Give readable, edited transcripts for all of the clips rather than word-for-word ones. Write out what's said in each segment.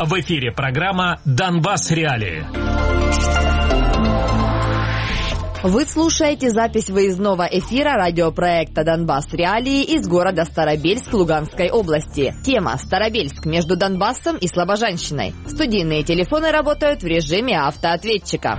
В эфире программа «Донбасс. Реалии». Вы слушаете запись выездного эфира радиопроекта «Донбасс. Реалии» из города Старобельск Луганской области. Тема «Старобельск между Донбассом и Слобожанщиной». Студийные телефоны работают в режиме автоответчика.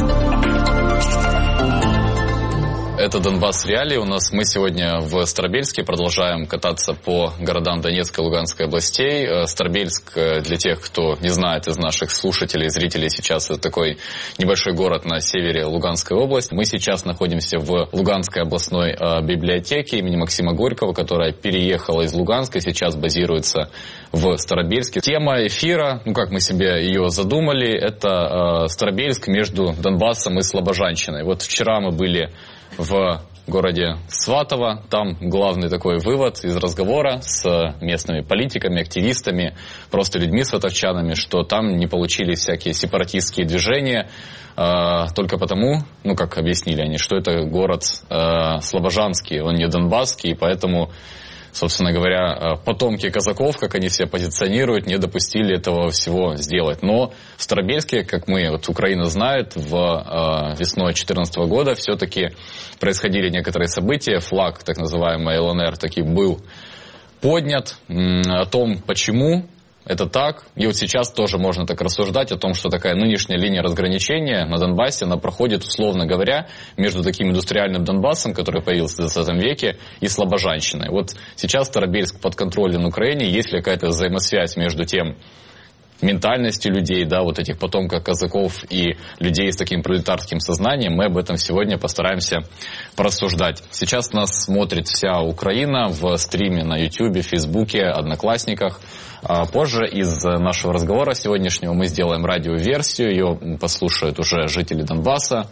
Это «Донбасс. Реалии». Мы сегодня в Старобельске продолжаем кататься по городам Донецкой и Луганской областей. Старобельск, для тех, кто не знает из наших слушателей и зрителей, сейчас это такой небольшой город на севере Луганской области. Мы сейчас находимся в Луганской областной библиотеке имени Максима Горького, которая переехала из Луганска и сейчас базируется в Старобельске. Тема эфира, как мы себе ее задумали, это Старобельск между Донбассом и Слобожанщиной. Вот вчера мы были в городе Сватово. Там главный такой вывод из разговора с местными политиками, активистами, просто людьми сватовчанами, что там не получились всякие сепаратистские движения только потому, как объяснили они, что это город слобожанский, он не донбасский, и поэтому, собственно говоря, потомки казаков, как они себя позиционируют, не допустили этого всего сделать. Но в Старобельске, как Украина знает, весной 2014 года все-таки происходили некоторые события. Флаг, так называемый ЛНР, таки был поднят. О том, почему это так. И вот сейчас тоже можно так рассуждать о том, что такая нынешняя линия разграничения на Донбассе, она проходит, условно говоря, между таким индустриальным Донбассом, который появился в 20 веке, и Слобожанщиной. Вот сейчас Старобельск подконтролен Украине. Есть ли какая-то взаимосвязь между тем, ментальностью людей, этих потомков казаков и людей с таким пролетарским сознанием? Мы об этом сегодня постараемся порассуждать. Сейчас нас смотрит вся Украина в стриме на YouTube, Фейсбуке, Одноклассниках. Позже из нашего разговора сегодняшнего мы сделаем радиоверсию, ее послушают уже жители Донбасса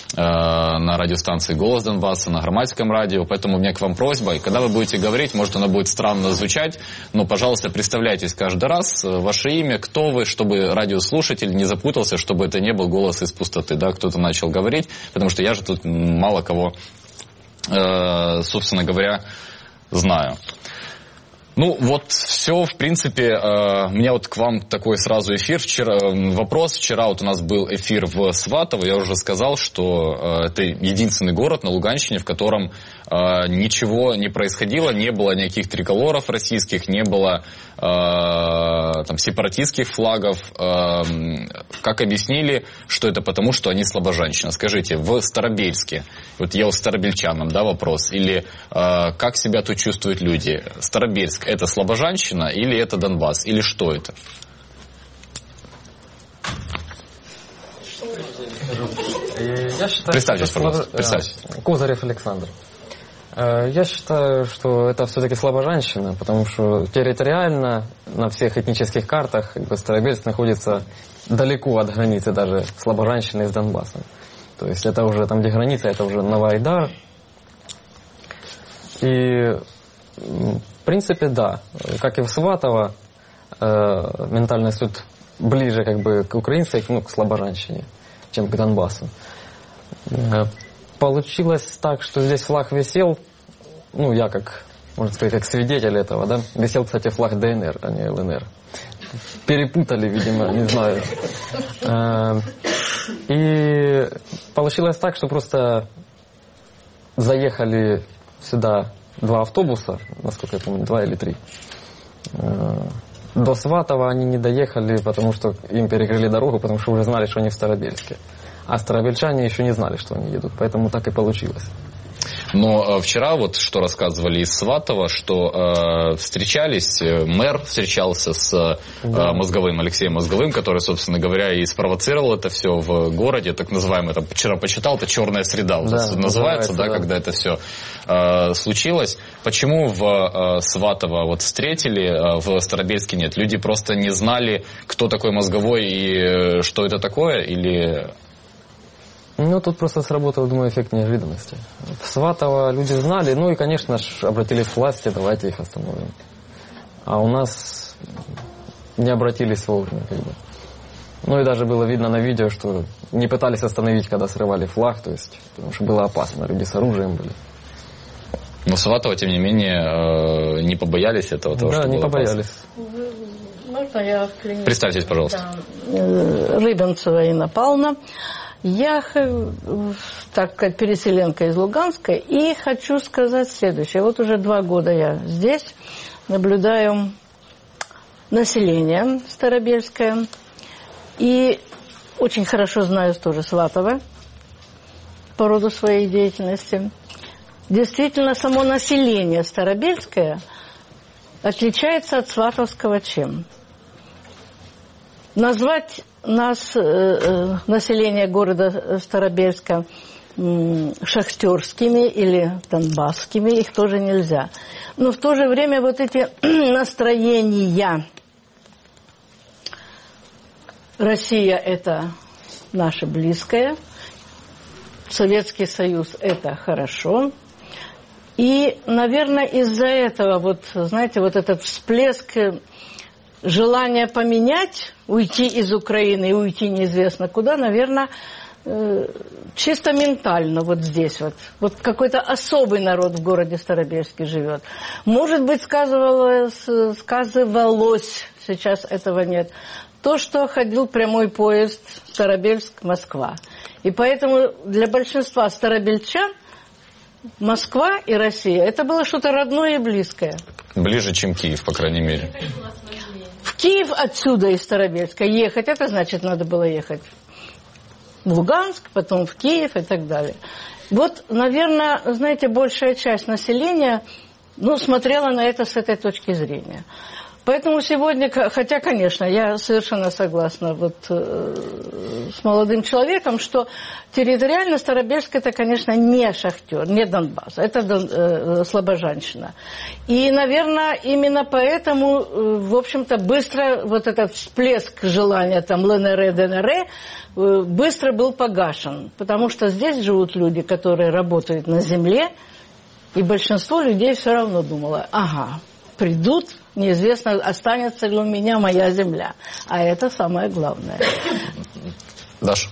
на радиостанции «Голос Донбасса», на Громадском радио. Поэтому у меня к вам просьба, и когда вы будете говорить, может, оно будет странно звучать, но, пожалуйста, представляйтесь каждый раз, ваше имя, кто вы, чтобы радиослушатель не запутался, чтобы это не был голос из пустоты, кто-то начал говорить, потому что я же тут мало кого, собственно говоря, знаю. Все, в принципе, у меня к вам такой сразу эфир. Вопрос. Вчера у нас был эфир в Сватово. Я уже сказал, что это единственный город на Луганщине, в котором ничего не происходило, не было никаких триколоров российских, не было сепаратистских флагов. Как объяснили, что это потому, что они слобожанщина. Скажите, в Старобельске, я у старобельчанам, вопрос, или как себя тут чувствуют люди? Старобельск — это слобожанщина или это Донбасс? Или что это? Я считаю, представьтесь, пожалуйста. Представьтесь. Козырев Александр. Я считаю, что это все-таки слобожанщина, потому что территориально на всех этнических картах Старобельск находится далеко от границы даже слобожанщины с Донбассом. То есть это уже там, где граница, это уже Новоайдар. И в принципе, да, как и в Сватово, ментальность тут ближе к украинской, к слобожанщине, чем к Донбассу. Получилось так, что здесь флаг висел, я можно сказать, как свидетель этого, висел, кстати, флаг ДНР, а не ЛНР. Перепутали, видимо, не знаю. И получилось так, что просто заехали сюда 2 автобуса, насколько я помню, 2 или 3. До Сватова они не доехали, потому что им перекрыли дорогу, потому что уже знали, что они в Старобельске. А старобельчане еще не знали, что они едут, поэтому так и получилось. Но вчера, что рассказывали из Сватова, что встречались, мэр встречался с Мозговым, Алексеем Мозговым, который, собственно говоря, и спровоцировал это все в городе, так называемое, вчера почитал, это «Черная среда» называется, когда это все случилось. Почему в Сватово встретили, в Старобельске нет? Люди просто не знали, кто такой Мозговой и что это такое, или... Тут просто сработал, думаю, эффект неожиданности. В Сватово люди знали, и, конечно же, обратились к власти, давайте их остановим. А у нас не обратились вовремя, и даже было видно на видео, что не пытались остановить, когда срывали флаг, потому что было опасно, люди с оружием были. Но в Сватово, тем не менее, не побоялись этого? Да, не побоялись. Можно конечно, я в клинике. Представьтесь, пожалуйста. Да. Рыбинцева Инна Павловна. Я, так сказать, переселенка из Луганска, и хочу сказать следующее. Вот уже 2 года я здесь, наблюдаю население старобельское, и очень хорошо знаю тоже Сватова по роду своей деятельности. Действительно, само население старобельское отличается от сватовского чем? Назвать нас, население города Старобельска, шахтерскими или донбасскими, их тоже нельзя. Но в то же время вот эти настроения. Россия – это наше близкое, Советский Союз – это хорошо. И, наверное, из-за этого, вот, знаете, вот этот всплеск желания поменять, уйти из Украины и уйти неизвестно куда, наверное, чисто ментально вот здесь вот. Вот какой-то особый народ в городе Старобельске живет. Может быть, сказывалось, сейчас этого нет, то, что ходил прямой поезд Старобельск-Москва. И поэтому для большинства старобельчан Москва и Россия – это было что-то родное и близкое. Ближе, чем Киев, по крайней мере. В Киев отсюда, из Старобельска, ехать, это значит, надо было ехать в Луганск, потом в Киев и так далее. Вот, наверное, знаете, большая часть населения, смотрела на это с этой точки зрения. Поэтому сегодня, хотя, конечно, я совершенно согласна с молодым человеком, что территориально Старобельск – это, конечно, не Шахтер, не Донбасс, это Слобожанщина. И, наверное, именно поэтому, в общем-то, быстро вот этот всплеск желания там ЛНР, ДНР быстро был погашен. Потому что здесь живут люди, которые работают на земле, и большинство людей все равно думало, придут, неизвестно, останется ли у меня моя земля. А это самое главное. Даша.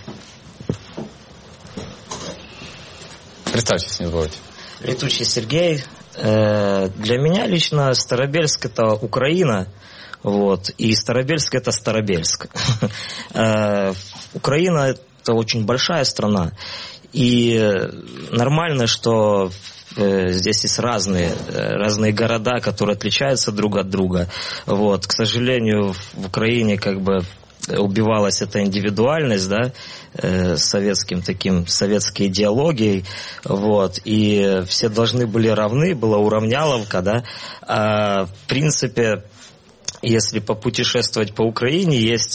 Представьтесь, не забывайте. Летучий Сергей. Для меня лично Старобельск – это Украина. И Старобельск – это Старобельск. Украина – это очень большая страна. И нормально, что здесь есть разные города, которые отличаются друг от друга. К сожалению, в Украине убивалась эта индивидуальность, советской идеологией, и все должны были равны, была уравняловка, в принципе, если попутешествовать по Украине, есть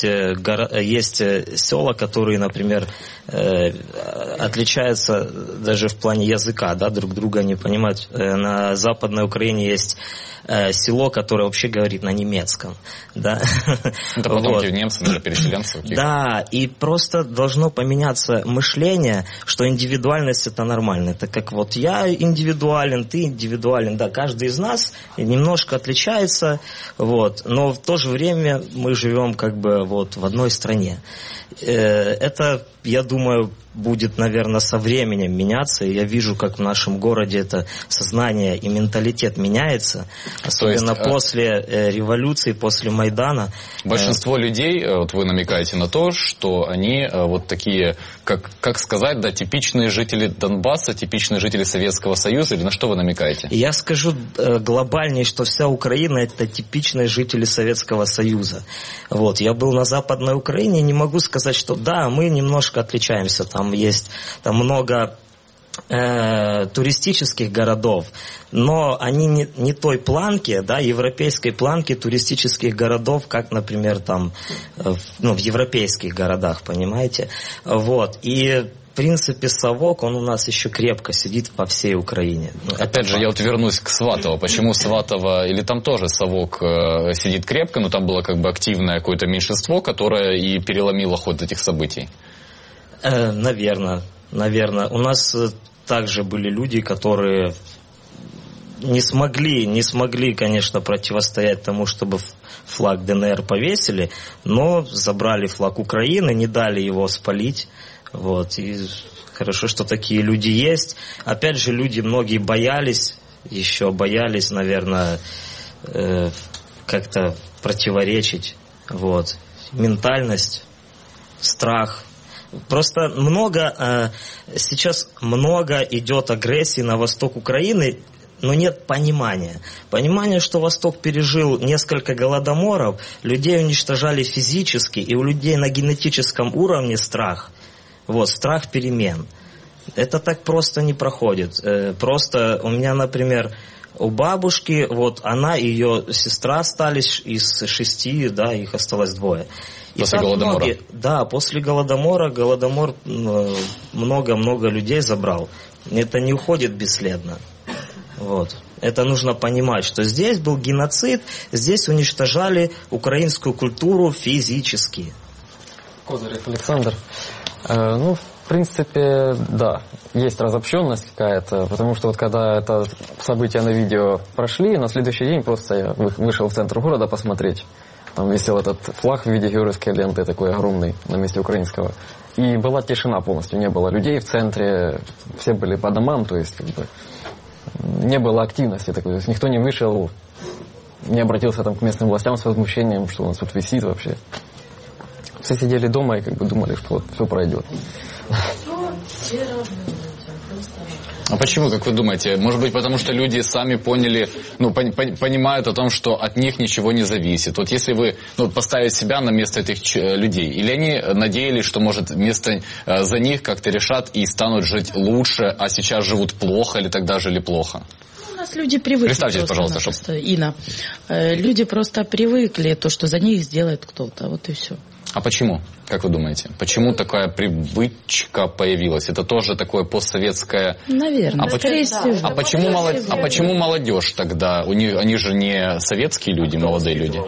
села, которые, например, отличаются даже в плане языка, друг друга не понимают. На Западной Украине есть село, которое вообще говорит на немецком. Это потомки немцев, даже переселенцев. Да, и просто должно поменяться мышление, что индивидуальность это нормально. Это как я индивидуален, ты индивидуален. Да, каждый из нас немножко отличается, но в то же время мы живем в одной стране. Это, я думаю, будет, наверное, со временем меняться. И я вижу, как в нашем городе это сознание и менталитет меняется. Особенно после революции, после Майдана. Большинство людей, вы намекаете на то, что они такие, как сказать, типичные жители Донбасса, типичные жители Советского Союза, или на что вы намекаете? Я скажу глобальнее, что вся Украина – это типичные жители Советского Союза. Я был на Западной Украине, не могу сказать, что мы немножко отличаемся. Там есть много туристических городов, но они не той планки, европейской планки туристических городов, как, например, в европейских городах, понимаете? И в принципе, совок, он у нас еще крепко сидит по всей Украине. Опять же, я вернусь к Сватово. Почему Сватово, или там тоже совок сидит крепко, но там было активное какое-то меньшинство, которое и переломило ход этих событий? Наверное. У нас также были люди, которые не смогли, конечно, противостоять тому, чтобы флаг ДНР повесили, но забрали флаг Украины, не дали его спалить. И хорошо, что такие люди есть. Опять же, многие боялись, наверное, как-то противоречить Вот. Ментальность, страх. Просто сейчас много идет агрессии на восток Украины, но нет понимания. Понимание, что Восток пережил несколько голодоморов, людей уничтожали физически, и у людей на генетическом уровне страх. Вот, страх перемен. Это так просто не проходит. Просто у меня, например, у бабушки, вот она и ее сестра остались из 6, да, их осталось 2. После Голодомора? После Голодомора. Голодомор много-много людей забрал. Это не уходит бесследно. Вот. Это нужно понимать, что здесь был геноцид, здесь уничтожали украинскую культуру физически. Козырев Александр. В принципе, да, есть разобщенность какая-то, потому что вот когда это события на видео прошли, на следующий день просто я вышел в центр города посмотреть. Там висел этот флаг в виде георгиевской ленты, такой огромный, на месте украинского. И была тишина полностью, не было людей в центре, все были по домам, то есть как бы не было активности такой, то есть никто не вышел, не обратился там к местным властям с возмущением, что у нас тут висит вообще. Все сидели дома и как бы думали, что вот все пройдет. А почему, как вы думаете? Может быть, потому что люди сами поняли, понимают о том, что от них ничего не зависит. Вот если вы поставите себя на место этих людей, или они надеялись, что, может, вместо за них как-то решат и станут жить лучше, а сейчас живут плохо или тогда жили плохо? У нас люди привыкли. Представьтесь, пожалуйста, Инна. Люди просто привыкли, то, что за них сделает кто-то, вот и все. А почему, как вы думаете? Почему такая привычка появилась? Это тоже такое постсоветское... Наверное, скорее всего. А почему молодежь тогда? Они же не советские люди, молодые люди.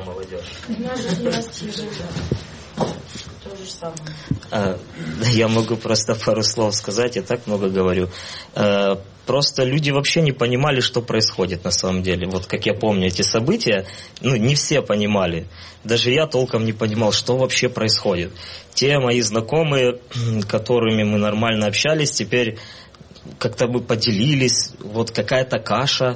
Я могу просто пару слов сказать, я так много говорю. Просто люди вообще не понимали, что происходит на самом деле. Вот как я помню эти события, не все понимали. Даже я толком не понимал, что вообще происходит. Те мои знакомые, которыми мы нормально общались, теперь как-то мы поделились, вот какая-то каша.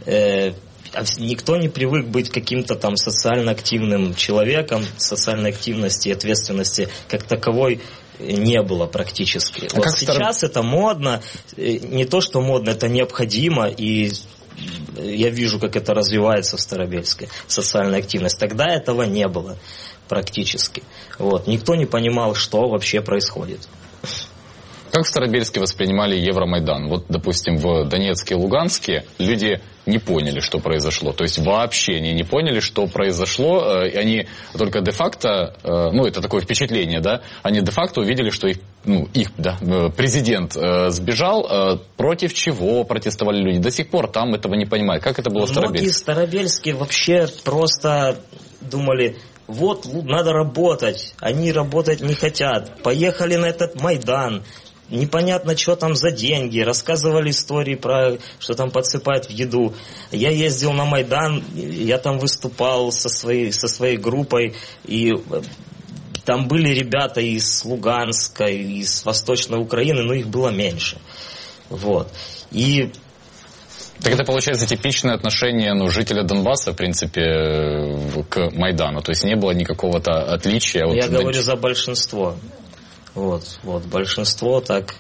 Никто не привык быть каким-то там социально активным человеком, социальной активности и ответственности как таковой не было практически. Вот сейчас это модно, не то что модно, это необходимо, и я вижу, как это развивается в Старобельске, социальная активность. Тогда этого не было практически. Вот. Никто не понимал, что вообще происходит. Как в Старобельске воспринимали Евромайдан? Вот, допустим, в Донецке и Луганске люди не поняли, что произошло. То есть вообще они не поняли, что произошло. И они только де-факто, это такое впечатление, да, они де-факто увидели, что их президент сбежал. Против чего протестовали люди? До сих пор там этого не понимают. Как это было в Старобельске? Многие старобельские вообще просто думали... Вот, надо работать. Они работать не хотят. Поехали на этот Майдан. Непонятно, что там за деньги. Рассказывали истории про, что там подсыпают в еду. Я ездил на Майдан, я там выступал со своей группой. И там были ребята из Луганска, из Восточной Украины, но их было меньше. Вот. И... Так это, получается, типичное отношение жителя Донбасса, в принципе, к Майдану. То есть не было никакого-то отличия. Я говорю за большинство. Вот, большинство так...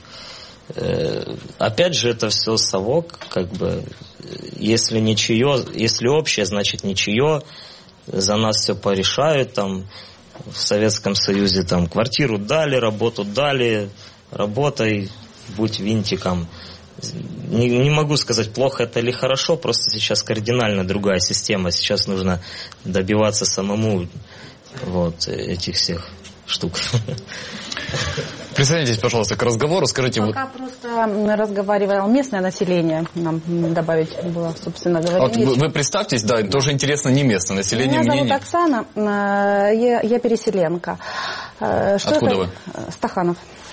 опять же, это все совок, как бы, если ничье, если общее, значит ничье, за нас все порешают, там, в Советском Союзе, там, квартиру дали, работу дали, работай, будь винтиком. Не могу сказать, плохо это или хорошо, просто сейчас кардинально другая система, сейчас нужно добиваться самому этих всех штук. Присоединяйтесь, пожалуйста, к разговору. Скажите, пока просто разговаривало местное население, нам добавить было, собственно говоря. Вы представьтесь, да, тоже интересно не местное население. Меня зовут Оксана, я переселенка. Откуда вы? Стаханов.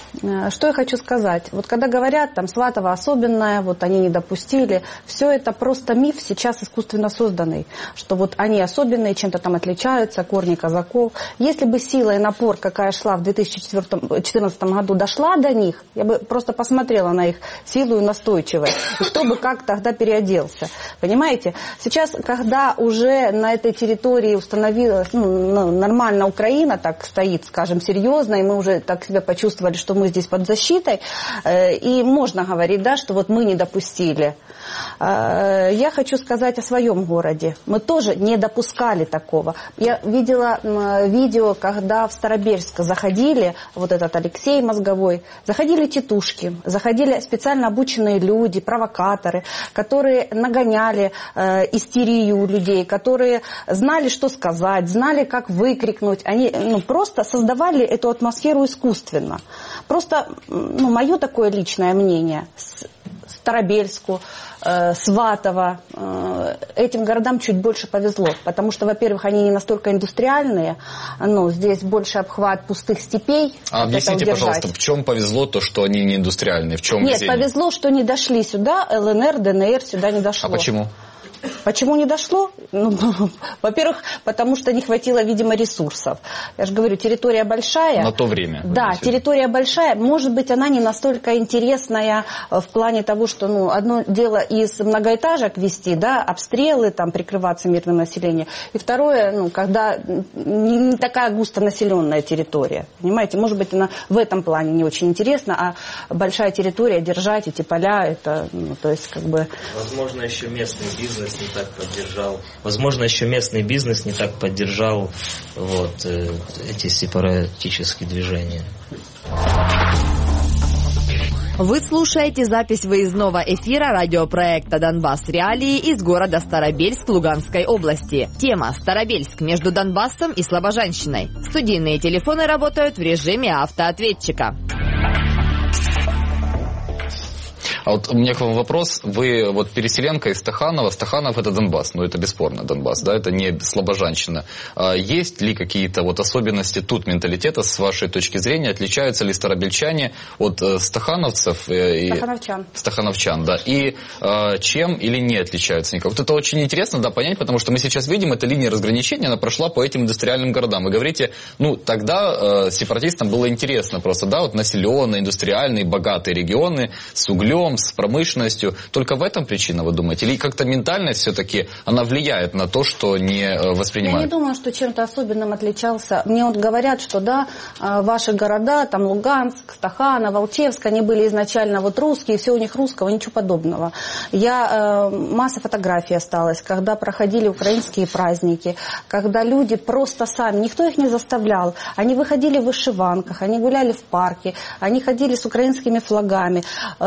Что я хочу сказать? Вот когда говорят, там, Сватово особенное, вот они не допустили, все это просто миф сейчас искусственно созданный, что вот они особенные, чем-то там отличаются, корни казаков. Если бы сила и напор, какая шла в 2014 году, дошла до них, я бы просто посмотрела на их силу и настойчивость, и кто бы как тогда переоделся. Понимаете? Сейчас, когда уже на этой территории установилась нормально Украина, так стоит, скажем, серьезно, и мы уже так себя почувствовали, что мы здесь под защитой, и можно говорить, да, что вот мы не допустили. Я хочу сказать о своем городе. Мы тоже не допускали такого. Я видела видео, когда в Старобельск заходили, вот этот Алексей Мозговой, заходили тетушки, заходили специально обученные люди, провокаторы, которые нагоняли истерию у людей, которые знали, что сказать, знали, как выкрикнуть. Они просто создавали эту атмосферу искусственно. Просто, мое такое личное мнение, Старобельску, Сватово, этим городам чуть больше повезло, потому что, во-первых, они не настолько индустриальные, здесь больше обхват пустых степей. А объясните, пожалуйста, в чем повезло то, что они не индустриальные? В чем Нет, повезло, что не дошли сюда, ЛНР, ДНР сюда не дошло. А почему? Почему не дошло? Во-первых, потому что не хватило, видимо, ресурсов. Я же говорю, территория большая. На то время. Да, территория большая. Может быть, она не настолько интересная в плане того, что одно дело из многоэтажек вести, да, обстрелы, там, прикрываться мирным населением. И второе, когда не такая густонаселенная территория. Понимаете, может быть, она в этом плане не очень интересна, а большая территория, держать эти поля, это, то есть, как бы... Возможно, еще местный бизнес не так поддержал. Возможно, еще местный бизнес не так поддержал эти сепаратические движения. Вы слушаете запись выездного эфира радиопроекта «Донбасс. Реалии» из города Старобельск Луганской области. Тема «Старобельск между Донбассом и Слобожанщиной». Студийные телефоны работают в режиме автоответчика. А вот у меня к вам вопрос. Вы переселенка из Стаханова. Стаханов — это Донбасс. Это бесспорно Донбасс, да, это не Слобожанщина. Есть ли какие-то особенности тут менталитета, с вашей точки зрения? Отличаются ли старобельчане от стахановцев? Стахановчан, да. И чем или не отличаются никак? Вот это очень интересно, да, понять, потому что мы сейчас видим, эта линия разграничения, она прошла по этим индустриальным городам. Вы говорите, тогда сепаратистам было интересно просто, да, населенные, индустриальные, богатые регионы с углем, с промышленностью. Только в этом причина, вы думаете? Или как-то ментальность все-таки, она влияет на то, что не воспринимают? Я не думаю, что чем-то особенным отличался. Мне говорят, что да, ваши города, там Луганск, Стаханов, Волчевск, они были изначально русские, все у них русского, ничего подобного. Масса фотографий осталась, когда проходили украинские праздники, когда люди просто сами, никто их не заставлял, они выходили в вышиванках, они гуляли в парке, они ходили с украинскими флагами.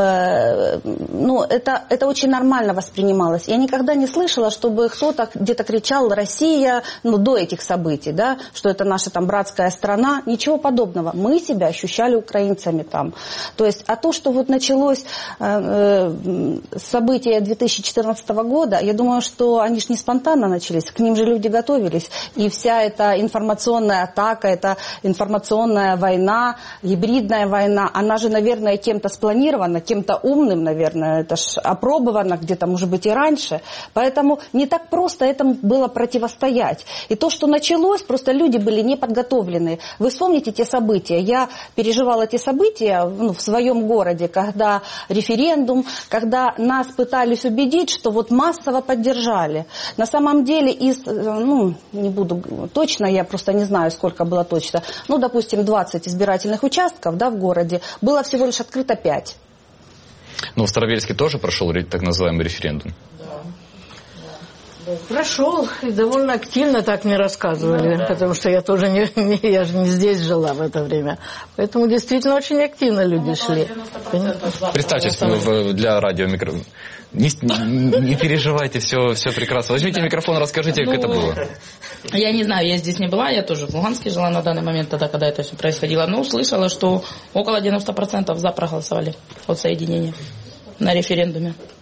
Это очень нормально воспринималось. Я никогда не слышала, чтобы кто-то где-то кричал «Россия», до этих событий, да, что это наша там братская страна. Ничего подобного. Мы себя ощущали украинцами там. То есть, то, что началось события 2014 года, я думаю, что они же не спонтанно начались. К ним же люди готовились. И вся эта информационная атака, эта информационная война, гибридная война, она же, наверное, кем-то спланирована, кем-то умным, наверное, это ж опробовано где-то, может быть, и раньше. Поэтому не так просто этому было противостоять. И то, что началось, просто люди были не подготовлены. Вы вспомните те события. Я переживала те события в своем городе, когда референдум, когда нас пытались убедить, что массово поддержали. На самом деле не буду точно, я просто не знаю, сколько было точно, допустим, 20 избирательных участков, да, в городе, было всего лишь открыто 5. В Старобельске тоже прошел так называемый референдум? Да. Прошел, и довольно активно так мне рассказывали, потому что я тоже я же не здесь жила в это время. Поэтому действительно очень активно люди шли. Представьтесь для радиомикрофона. Не переживайте, все прекрасно. Возьмите микрофон, расскажите, как это было. Я не знаю, я здесь не была, я тоже в Луганске жила на данный момент, тогда, когда это все происходило. Но услышала, что около 90% за проголосовали от соединения на референдуме.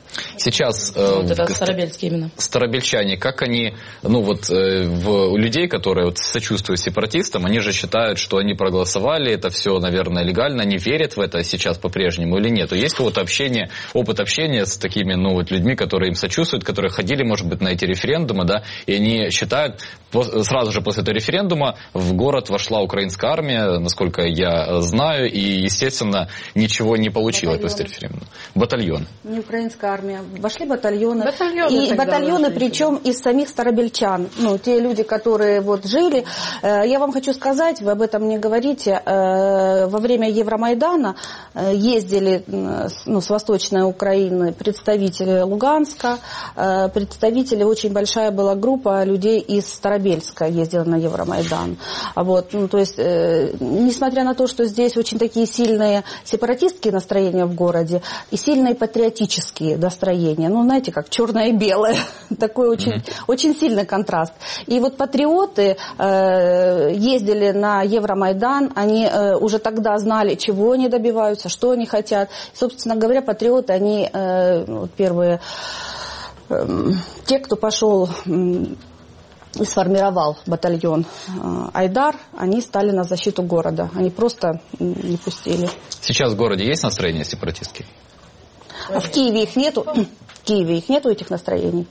Сейчас это Старобельские именно. Старобельчане, как они, у людей, которые сочувствуют сепаратистам, они же считают, что они проголосовали, это все, наверное, легально, они верят в это сейчас по-прежнему или нет? Есть какое-то опыт общения с такими, людьми, которые им сочувствуют, которые ходили, может быть, на эти референдумы, да, и они считают, сразу же после этого референдума в город вошла украинская армия, насколько я знаю, и, естественно, ничего не получилось после референдума. Батальон. Не украинская армия. Вошли батальоны. Батальоны, причем из самих старобельчан. Те люди, которые жили. Я вам хочу сказать, вы об этом не говорите, во время Евромайдана ездили с Восточной Украины представители Луганска, представители, очень большая была группа людей из Старобельска ездила на Евромайдан. То есть, несмотря на то, что здесь очень такие сильные сепаратистские настроения в городе и сильные патриотические настроения, знаете, как черное и белое, такой очень сильный контраст. И патриоты ездили на Евромайдан, они уже тогда знали, чего они добиваются, что они хотят. Собственно говоря, патриоты, они первые, те, кто пошел и сформировал батальон Айдар, они стали на защиту города. Они просто не пустили. Сейчас в городе есть настроения сепаратистские? А в Киеве их нету? В Киеве их нету, этих настроений?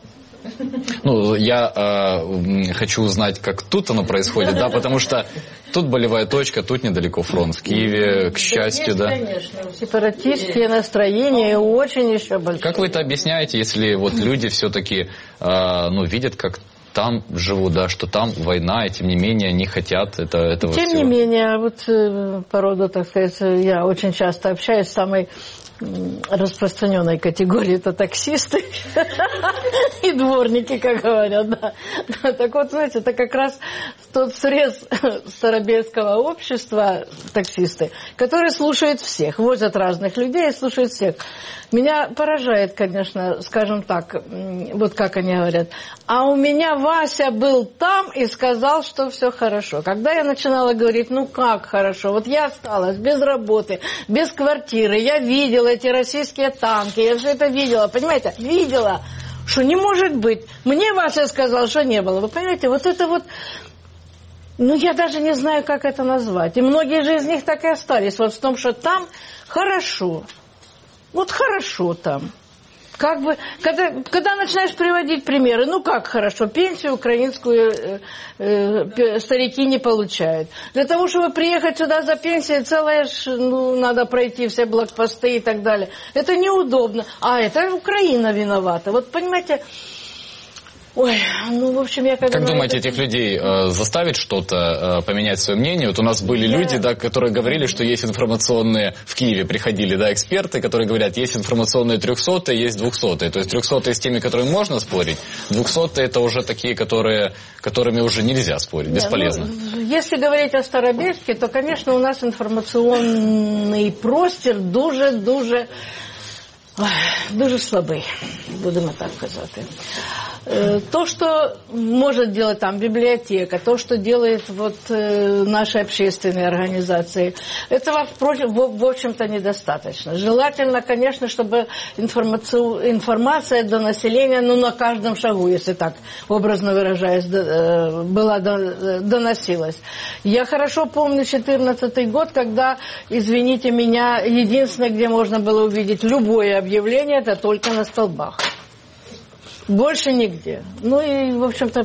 Я хочу узнать, как тут оно происходит, да, потому что тут болевая точка, тут недалеко фронт. В Киеве, к счастью, да. Конечно, сепаратистские настроения очень еще большие. Как вы это объясняете, если люди все-таки видят, как там живут, да, что там война, и тем не менее они хотят этого всего? Тем не менее, по роду, так сказать, я очень часто общаюсь с самой распространенной категории, это таксисты и дворники, как говорят, да. Так знаете, это как раз тот срез старобельского общества, таксисты, которые слушают всех, возят разных людей и слушают всех. Меня поражает, конечно, скажем так, как они говорят, а у меня Вася был там и сказал, что все хорошо. Когда я начинала говорить, как хорошо, я осталась без работы, без квартиры, я видела эти российские танки, я все это видела, понимаете, видела, что не может быть. Мне Вася сказал, что не было. Вы понимаете, я даже не знаю, как это назвать. И многие же из них так и остались. В том, что там хорошо. Хорошо там. Когда начинаешь приводить примеры, как хорошо, пенсию украинскую старики не получают. Для того, чтобы приехать сюда за пенсией, надо пройти все блокпосты и так далее. Это неудобно. А это Украина виновата. Понимаете... в общем, я Как думаете, этих людей заставить что-то поменять свое мнение? У нас были люди, да, которые говорили, что есть информационные, в Киеве приходили, да, эксперты, которые говорят, есть информационные 300-е, есть 200-е. То есть 300-е с теми, которыми можно спорить, 200-е это уже такие, которыми уже нельзя спорить, бесполезно. Если говорить о Старобельске, то, конечно, у нас информационный простір дуже слабий, будемо так казати. То, что может делать там библиотека, то, что делает наши общественные организации, этого, в общем-то, недостаточно. Желательно, конечно, чтобы информация до населения, на каждом шагу, если так образно выражаясь, доносилась. Я хорошо помню 2014 год, когда, извините меня, единственное, где можно было увидеть любое объявление, это только на столбах. Больше нигде. И, в общем-то,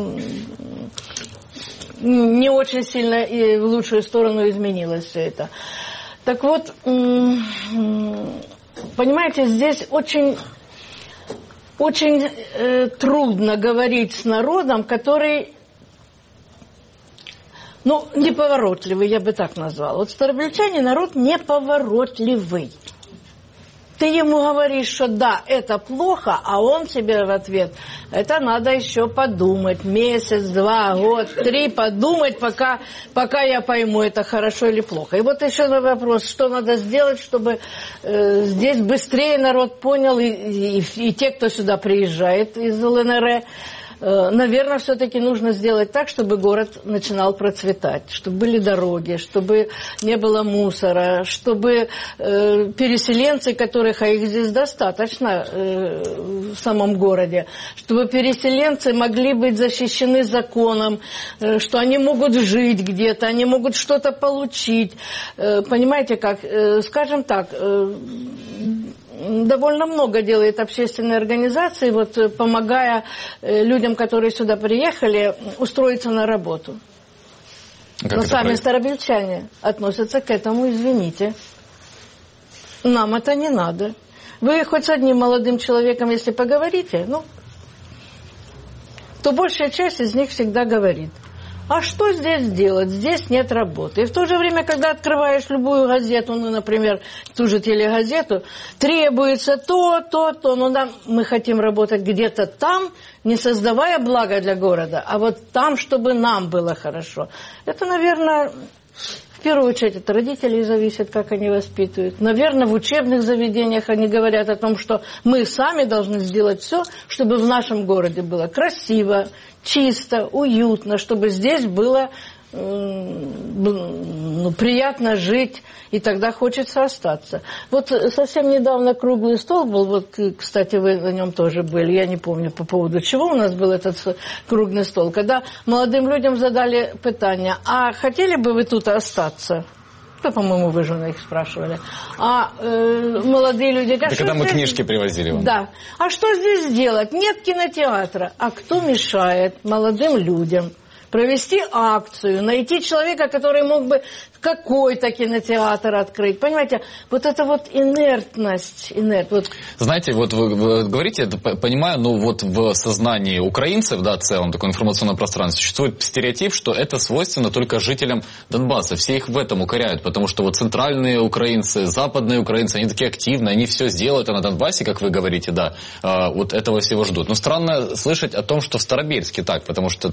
не очень сильно и в лучшую сторону изменилось все это. Так понимаете, здесь очень трудно говорить с народом, который, неповоротливый, я бы так назвала. Старобельчане народ неповоротливый. Ты ему говоришь, что да, это плохо, а он тебе в ответ, это надо еще подумать, месяц, 2, год, 3 подумать, пока я пойму, это хорошо или плохо. И еще вопрос, что надо сделать, чтобы здесь быстрее народ понял, и те, кто сюда приезжает из ЛНР, наверное, все-таки нужно сделать так, чтобы город начинал процветать, чтобы были дороги, чтобы не было мусора, чтобы переселенцы, которых, а их здесь достаточно в самом городе, чтобы переселенцы могли быть защищены законом, что они могут жить где-то, они могут что-то получить. Понимаете как? Скажем так, довольно много делает общественные организации, вот, помогая людям, которые сюда приехали, устроиться на работу. Но сами старобельчане относятся к этому, извините. Нам это не надо. Вы хоть с одним молодым человеком, если поговорите, то большая часть из них всегда говорит: а что здесь делать? Здесь нет работы. И в то же время, когда открываешь любую газету, например, ту же телегазету, требуется то. Но мы хотим работать где-то там, не создавая блага для города, а вот там, чтобы нам было хорошо. Это, наверное, в первую очередь от родителей зависит, как они воспитывают. Наверное, в учебных заведениях они говорят о том, что мы сами должны сделать все, чтобы в нашем городе было красиво, чисто, уютно, чтобы здесь было приятно жить, и тогда хочется остаться. Вот совсем недавно круглый стол был, вот, кстати, вы на нем тоже были, я не помню по поводу чего у нас был этот круглый стол, когда молодым людям задали питание: а хотели бы вы тут остаться? По-моему, вы же их спрашивали. А молодые люди говорят: да, когда мы книжки привозили вам. Да. А что здесь делать? Нет кинотеатра. А кто мешает молодым людям провести акцию, найти человека, который мог бы какой-то кинотеатр открыть? Понимаете, вот это вот инертность. Знаете, вот вы говорите, это понимаю, но вот в сознании украинцев, да, в целом, такое информационное пространство, существует стереотип, что это свойственно только жителям Донбасса. Все их в этом укоряют, потому что вот центральные украинцы, западные украинцы, они такие активные, они все сделают, а на Донбассе, как вы говорите, да, вот этого всего ждут. Но странно слышать о том, что в Старобельске так, потому что...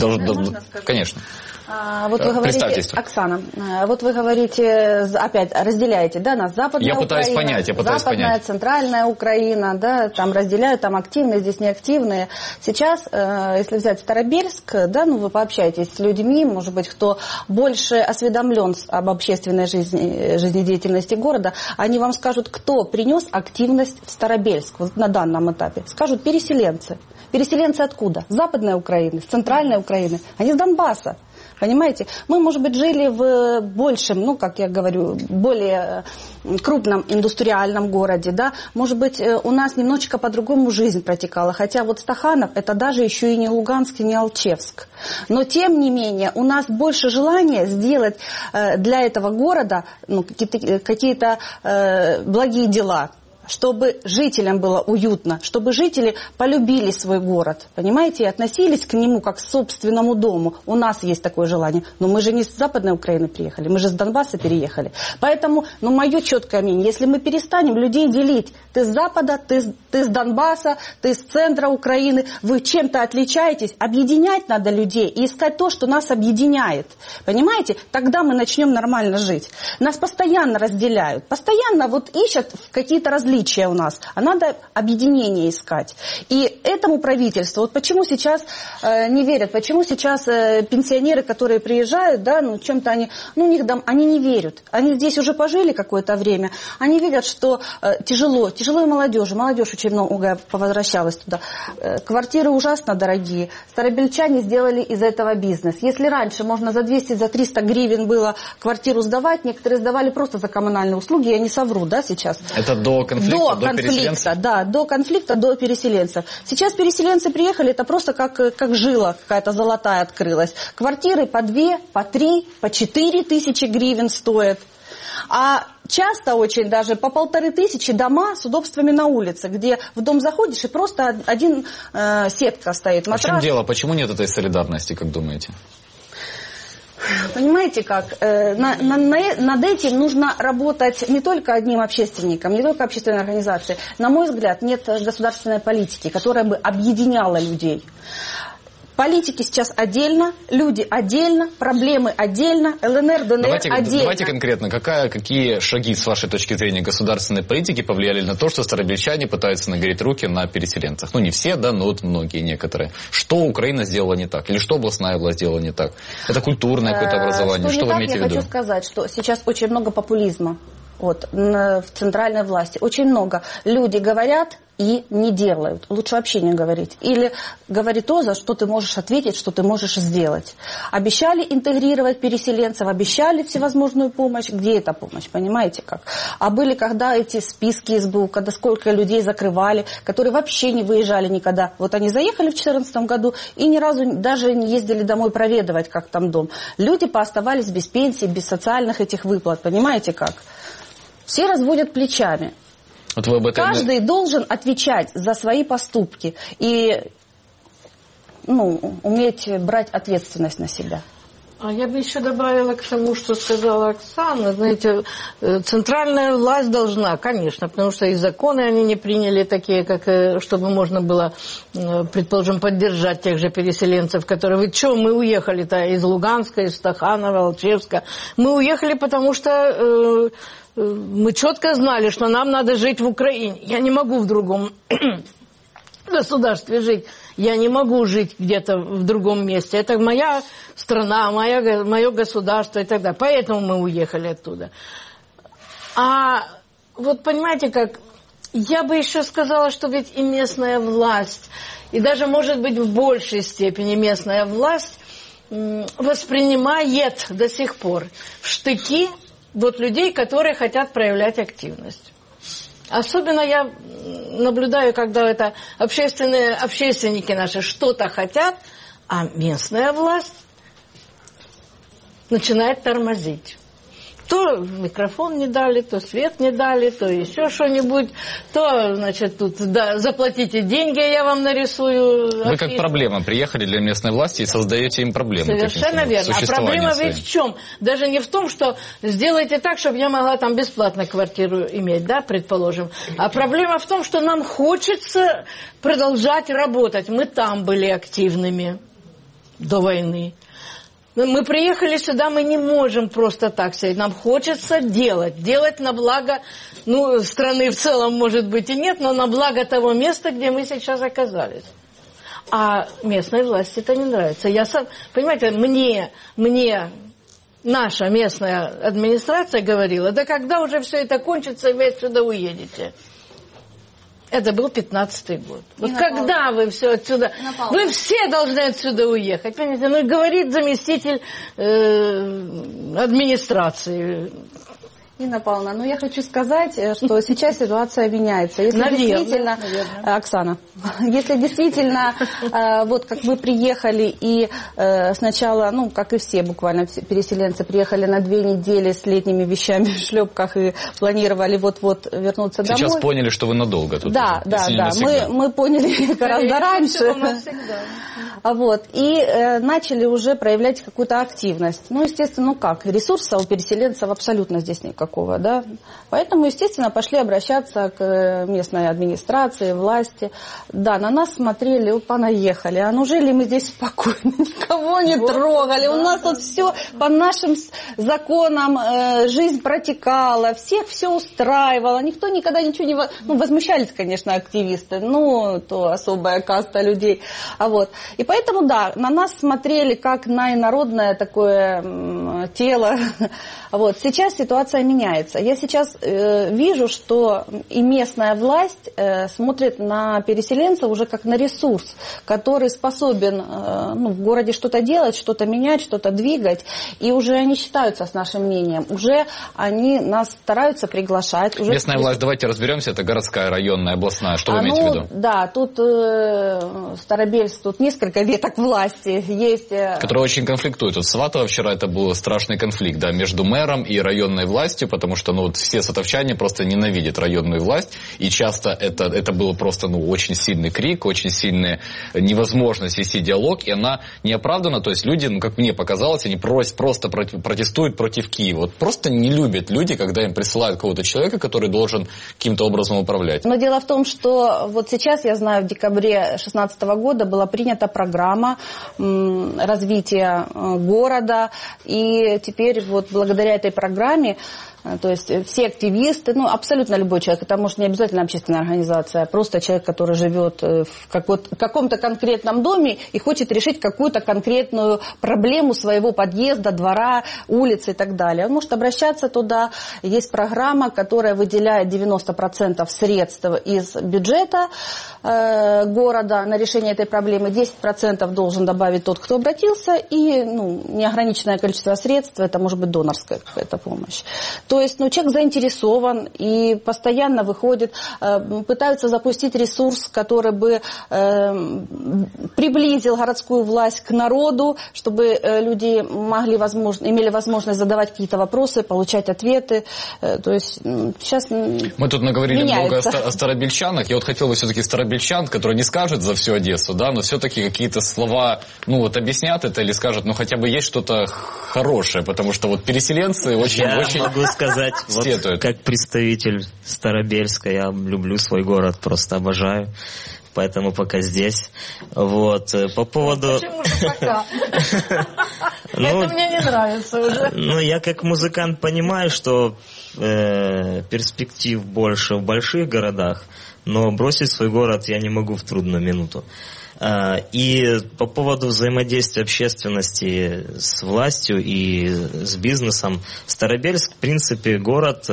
Конечно. Вот вы говорите, Оксана, вот вы говорите, опять разделяете, да, нас западная Украина, западная, центральная Украина, да, там разделяют, там активные, здесь неактивные. Сейчас, если взять Старобельск, да, вы пообщаетесь с людьми, может быть, кто больше осведомлен об общественной жизнедеятельности города, они вам скажут, кто принес активность в Старобельск вот на данном этапе. Скажут: переселенцы. Переселенцы откуда? С западной Украины, с центральной Украины. Они с Донбасса. Понимаете? Мы, может быть, жили в большем, как я говорю, более крупном индустриальном городе, да. Может быть, у нас немножечко по-другому жизнь протекала. Хотя вот Стаханов, это даже еще и не Луганск, и не Алчевск. Но, тем не менее, у нас больше желания сделать для этого города какие-то благие дела, чтобы жителям было уютно, чтобы жители полюбили свой город, понимаете, и относились к нему как к собственному дому. У нас есть такое желание. Но мы же не с Западной Украины приехали, мы же с Донбасса переехали. Поэтому, мое четкое мнение, если мы перестанем людей делить, ты с Запада, ты с Донбасса, ты с центра Украины, вы чем-то отличаетесь, объединять надо людей и искать то, что нас объединяет. Понимаете? Тогда мы начнем нормально жить. Нас постоянно разделяют, постоянно ищут какие-то различия у нас, а надо объединение искать. И этому правительству, почему сейчас не верят, почему сейчас пенсионеры, которые приезжают, да, чем-то они, они не верят. Они здесь уже пожили какое-то время, они видят, что тяжело и молодежи. Молодежь очень много повозвращалась туда. Квартиры ужасно дорогие. Старобельчане сделали из этого бизнес. Если раньше можно за 200, за 300 гривен было квартиру сдавать, некоторые сдавали просто за коммунальные услуги, я не совру, да, сейчас. Это до конфликта, до конфликта, до переселенцев. Сейчас переселенцы приехали, это просто как жила какая-то золотая открылась. Квартиры по 2, по 3, по 4 тысячи гривен стоят. А часто очень даже по 1500 дома с удобствами на улице, где в дом заходишь и просто один сетка стоит. Матрас. А в чем дело? Почему нет этой солидарности, как думаете? Понимаете как? Над этим нужно работать не только одним общественником, не только общественной организацией. На мой взгляд, нет государственной политики, которая бы объединяла людей. Политики сейчас отдельно, люди отдельно, проблемы отдельно, ЛНР, ДНР отдельно. Давайте конкретно, какие шаги, с вашей точки зрения, государственной политики повлияли на то, что старобельчане пытаются нагреть руки на переселенцах? Ну, не все, да, но вот многие, некоторые. Что Украина сделала не так? Или что областная власть сделала не так? Это культурное какое-то образование? Что вы имеете в виду? Я хочу сказать, что сейчас очень много популизма в центральной власти. Очень много. Люди говорят и не делают. Лучше вообще не говорить. Или говори то, за что ты можешь ответить, что ты можешь сделать. Обещали интегрировать переселенцев, обещали всевозможную помощь. Где эта помощь? Понимаете как? А были когда эти списки СБУ, когда сколько людей закрывали, которые вообще не выезжали никогда. Вот они заехали в 2014 году и ни разу даже не ездили домой проведывать, как там дом. Люди пооставались без пенсии, без социальных этих выплат. Понимаете как? Все разводят плечами. Вот вы об этом... Каждый должен отвечать за свои поступки и уметь брать ответственность на себя. А я бы еще добавила к тому, что сказала Оксана. Знаете, центральная власть должна, конечно, потому что и законы они не приняли такие, как чтобы можно было, предположим, поддержать тех же переселенцев, которые... Вы что, мы уехали-то из Луганска, из Стаханова, Алчевска. Мы уехали, потому что... Мы четко знали, что нам надо жить в Украине. Я не могу в другом государстве жить. Я не могу жить где-то в другом месте. Это моя страна, мое государство и так далее. Поэтому мы уехали оттуда. А вот понимаете как, я бы еще сказала, что ведь и местная власть, и даже, может быть, в большей степени местная власть воспринимает до сих пор в штыки людей, которые хотят проявлять активность. Особенно я наблюдаю, когда это общественники наши что-то хотят, а местная власть начинает тормозить. То микрофон не дали, то свет не дали, то еще что-нибудь, то, значит, тут заплатите деньги, я вам нарисую. Вы как проблема приехали для местной власти и создаете им проблемы. Совершенно верно. А проблема ведь в чем? Даже не в том, что сделайте так, чтобы я могла там бесплатно квартиру иметь, да, предположим. А проблема в том, что нам хочется продолжать работать. Мы там были активными до войны. Мы приехали сюда, мы не можем просто так сидеть. Нам хочется делать на благо, страны в целом, может быть, и нет, но на благо того места, где мы сейчас оказались. А местной власти это не нравится. Понимаете, мне наша местная администрация говорила, да когда уже все это кончится, вы отсюда уедете. Это был 15-й год. Вот когда вы все отсюда... Вы все должны отсюда уехать. Понимаете? Говорит заместитель администрации. Нина Павловна, я хочу сказать, что сейчас ситуация меняется. Если действительно, Оксана, если действительно, как мы приехали и сначала, как и все буквально переселенцы, приехали на 2 недели с летними вещами в шлепках и планировали вот-вот вернуться домой. Сейчас поняли, что вы надолго тут. Да. Мы поняли гораздо раньше. И начали уже проявлять какую-то активность. Естественно, ресурса у переселенцев абсолютно здесь никакого. Да? Поэтому, естественно, пошли обращаться к местной администрации, власти. Да, на нас смотрели, понаехали. А жили мы здесь спокойно, никого не трогали. У нас тут все по нашим законам, жизнь протекала, всех все устраивало. Никто никогда ничего не... возмущались, конечно, активисты, то особая каста людей. И поэтому, да, на нас смотрели как на инородное такое тело. Сейчас ситуация меняется. Я сейчас вижу, что и местная власть смотрит на переселенцев уже как на ресурс, который способен в городе что-то делать, что-то менять, что-то двигать. И уже они считаются с нашим мнением. Уже они нас стараются приглашать. Местная власть, давайте разберемся, это городская, районная, областная. Что вы имеете в виду? Да, тут Старобельск, тут несколько веток власти есть. Которые очень конфликтуют. В Сватово вчера это был страшный конфликт, да, между мэром и районной властью, потому что, ну, вот все сатовчане просто ненавидят районную власть, и часто это было просто, ну, очень сильный крик, очень сильная невозможность вести диалог, и она неоправдана, то есть люди, ну, как мне показалось, они просто протестуют против Киева. Вот просто не любят люди, когда им присылают какого-то человека, который должен каким-то образом управлять. Но дело в том, что вот сейчас, я знаю, в декабре 2016 года была принята программа развития города, и теперь вот благодаря этой программе, то есть все активисты, ну, абсолютно любой человек, это может не обязательно общественная организация, а просто человек, который живет в каком-то конкретном доме и хочет решить какую-то конкретную проблему своего подъезда, двора, улицы и так далее. Он может обращаться туда. Есть программа, которая выделяет 90% средств из бюджета города на решение этой проблемы. 10% должен добавить тот, кто обратился, и, ну, неограниченное количество средств, это может быть донорская какая-то помощь. То есть, ну, человек заинтересован и постоянно выходит, пытаются запустить ресурс, который бы приблизил городскую власть к народу, чтобы люди имели возможность задавать какие-то вопросы, получать ответы. То есть сейчас мы тут наговорили меняется. много о старобельчанах. Я вот хотел бы все-таки старобельчан, которые не скажут за всю Одессу, да, но все-таки какие-то слова, ну, вот объяснят это или скажут, ну, хотя бы есть что-то хорошее, потому что вот переселенцы очень могу сказать, вот, как представитель Старобельска, я люблю свой город, просто обожаю. Поэтому пока здесь. Вот. По поводу... Почему же пока? Это мне не нравится уже. Ну, я как музыкант понимаю, что перспектив больше в больших городах, но бросить свой город я не могу в трудную минуту. И по поводу взаимодействия общественности с властью и с бизнесом, Старобельск, в принципе, город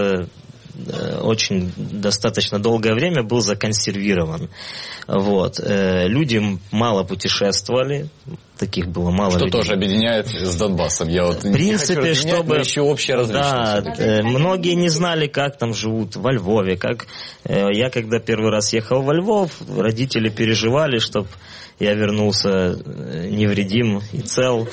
очень достаточно долгое время был законсервирован. Вот. Люди мало путешествовали, таких было мало. Что людей. Тоже объединяет с Донбассом. Я вот в принципе, чтобы еще общее различие. Да, многие не знали, как там живут во Львове. Я когда первый раз ехал во Львов, родители переживали, чтобы я вернулся невредим и цел.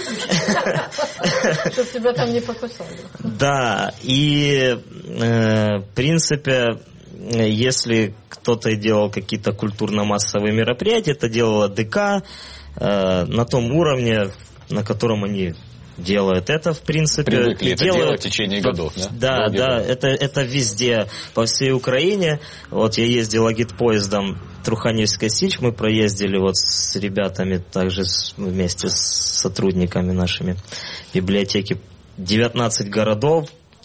Чтобы тебя там не покусали. Да, и в принципе, если кто-то делал какие-то культурно-массовые мероприятия, это делала ДК на том уровне, на котором они делают это, в принципе. Привыкли это делать в течение годов, да? Да, это везде, по всей Украине. Вот я ездил агитпоездом Труханевская Сич, мы проездили вот с ребятами, также вместе с сотрудниками нашими библиотеки, 15 городов,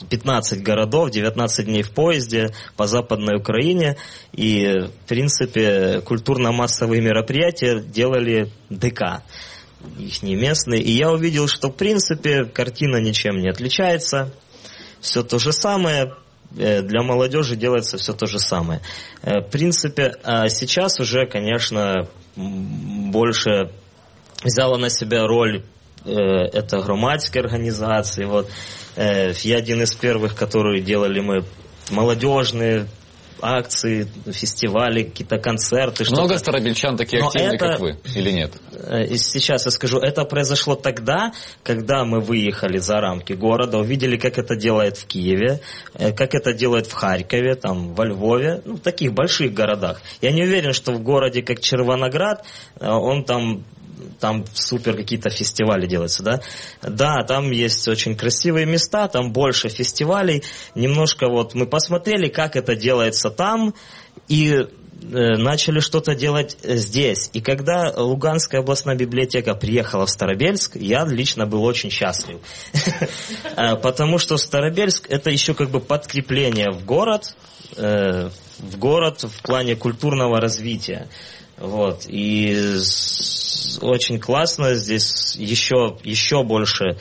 19 дней в поезде по Западной Украине. И, в принципе, культурно-массовые мероприятия делали ДК, их не местные. И я увидел, что, в принципе, картина ничем не отличается. Все то же самое. Для молодежи делается все то же самое. В принципе, сейчас уже, конечно, больше взяла на себя роль это громадские организации. Вот. Я один из первых, которые делали мы молодежные акции, фестивали, какие-то концерты. Много старобельчан такие активные, как вы, или нет? Сейчас я скажу, это произошло тогда, когда мы выехали за рамки города, увидели, как это делают в Киеве, как это делают в Харькове, там, во Львове, ну, в таких больших городах. Я не уверен, что в городе, как Червоноград, он там супер какие-то фестивали делаются, да? Да, там есть очень красивые места, там больше фестивалей. Немножко вот мы посмотрели, как это делается там, и начали что-то делать здесь. И когда Луганская областная библиотека приехала в Старобельск, я лично был очень счастлив. Потому что Старобельск это еще как бы подкрепление в город в плане культурного развития. Вот. И очень классно здесь еще больше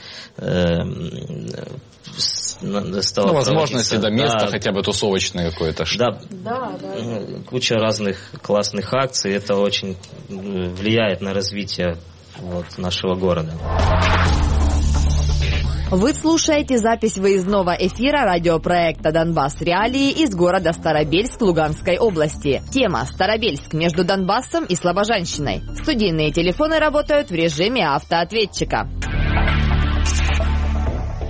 стало возможности, да, место хотя бы тусовочное какое-то. Да. Куча разных классных акций. Это очень влияет на развитие нашего города. Вы слушаете запись выездного эфира радиопроекта «Донбасс Реалии» из города Старобельск Луганской области. Тема «Старобельск между Донбассом и Слобожанщиной». Студийные телефоны работают в режиме автоответчика.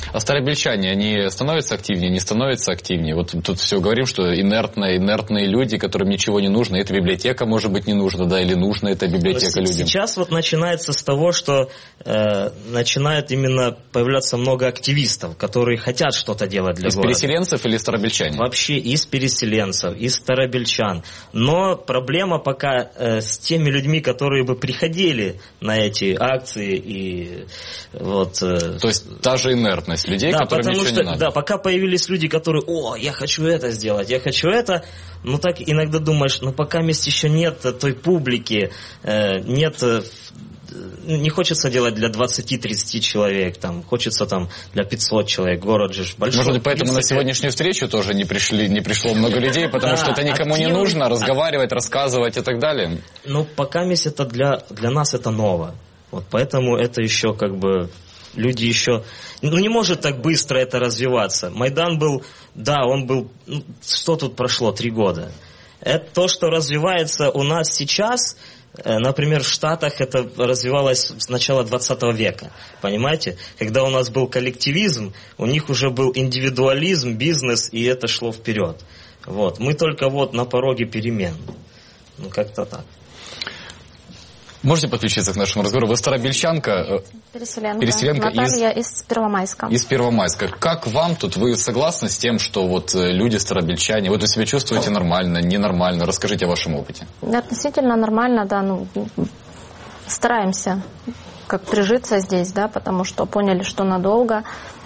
А старобельчане, они становятся активнее, не становятся активнее? Вот тут все говорим, что инертные люди, которым ничего не нужно. Эта библиотека, может быть, не нужна, да, или нужна эта библиотека людям? Сейчас вот начинается с того, что начинает именно появляться много активистов, которые хотят что-то делать для города. Из переселенцев или старобельчане? Вообще из переселенцев, из старобельчан. Но проблема пока с теми людьми, которые бы приходили на эти акции и вот... То есть та же инертность людей, да, которым ничего не надо. Да, пока появились люди, которые, я хочу это сделать, я хочу это, ну так иногда думаешь, пока еще нет той публики, нет... Не хочется делать для 20-30 человек, там, хочется там для 500 человек, город же большой. Может быть, поэтому на сегодняшнюю встречу тоже не пришло много людей, потому что это никому не нужно, разговаривать, рассказывать и так далее. Пока это для нас это ново. Вот поэтому это еще люди еще... не может так быстро это развиваться. Майдан был, он был... что тут прошло? 3 года. Это то, что развивается у нас сейчас... Например, в Штатах это развивалось с начала 20 века, понимаете? Когда у нас был коллективизм, у них уже был индивидуализм, бизнес, и это шло вперед. Вот. Мы только на пороге перемен. Как-то так. Можете подключиться к нашему разговору? Вы старобельчанка? Переселенка. Наталья из Первомайска. Из Первомайска. Как вам тут? Вы согласны с тем, что люди старобельчане, вы себя чувствуете нормально, ненормально? Расскажите о вашем опыте. Относительно нормально, да. Стараемся прижиться здесь, да, потому что поняли, что надолго.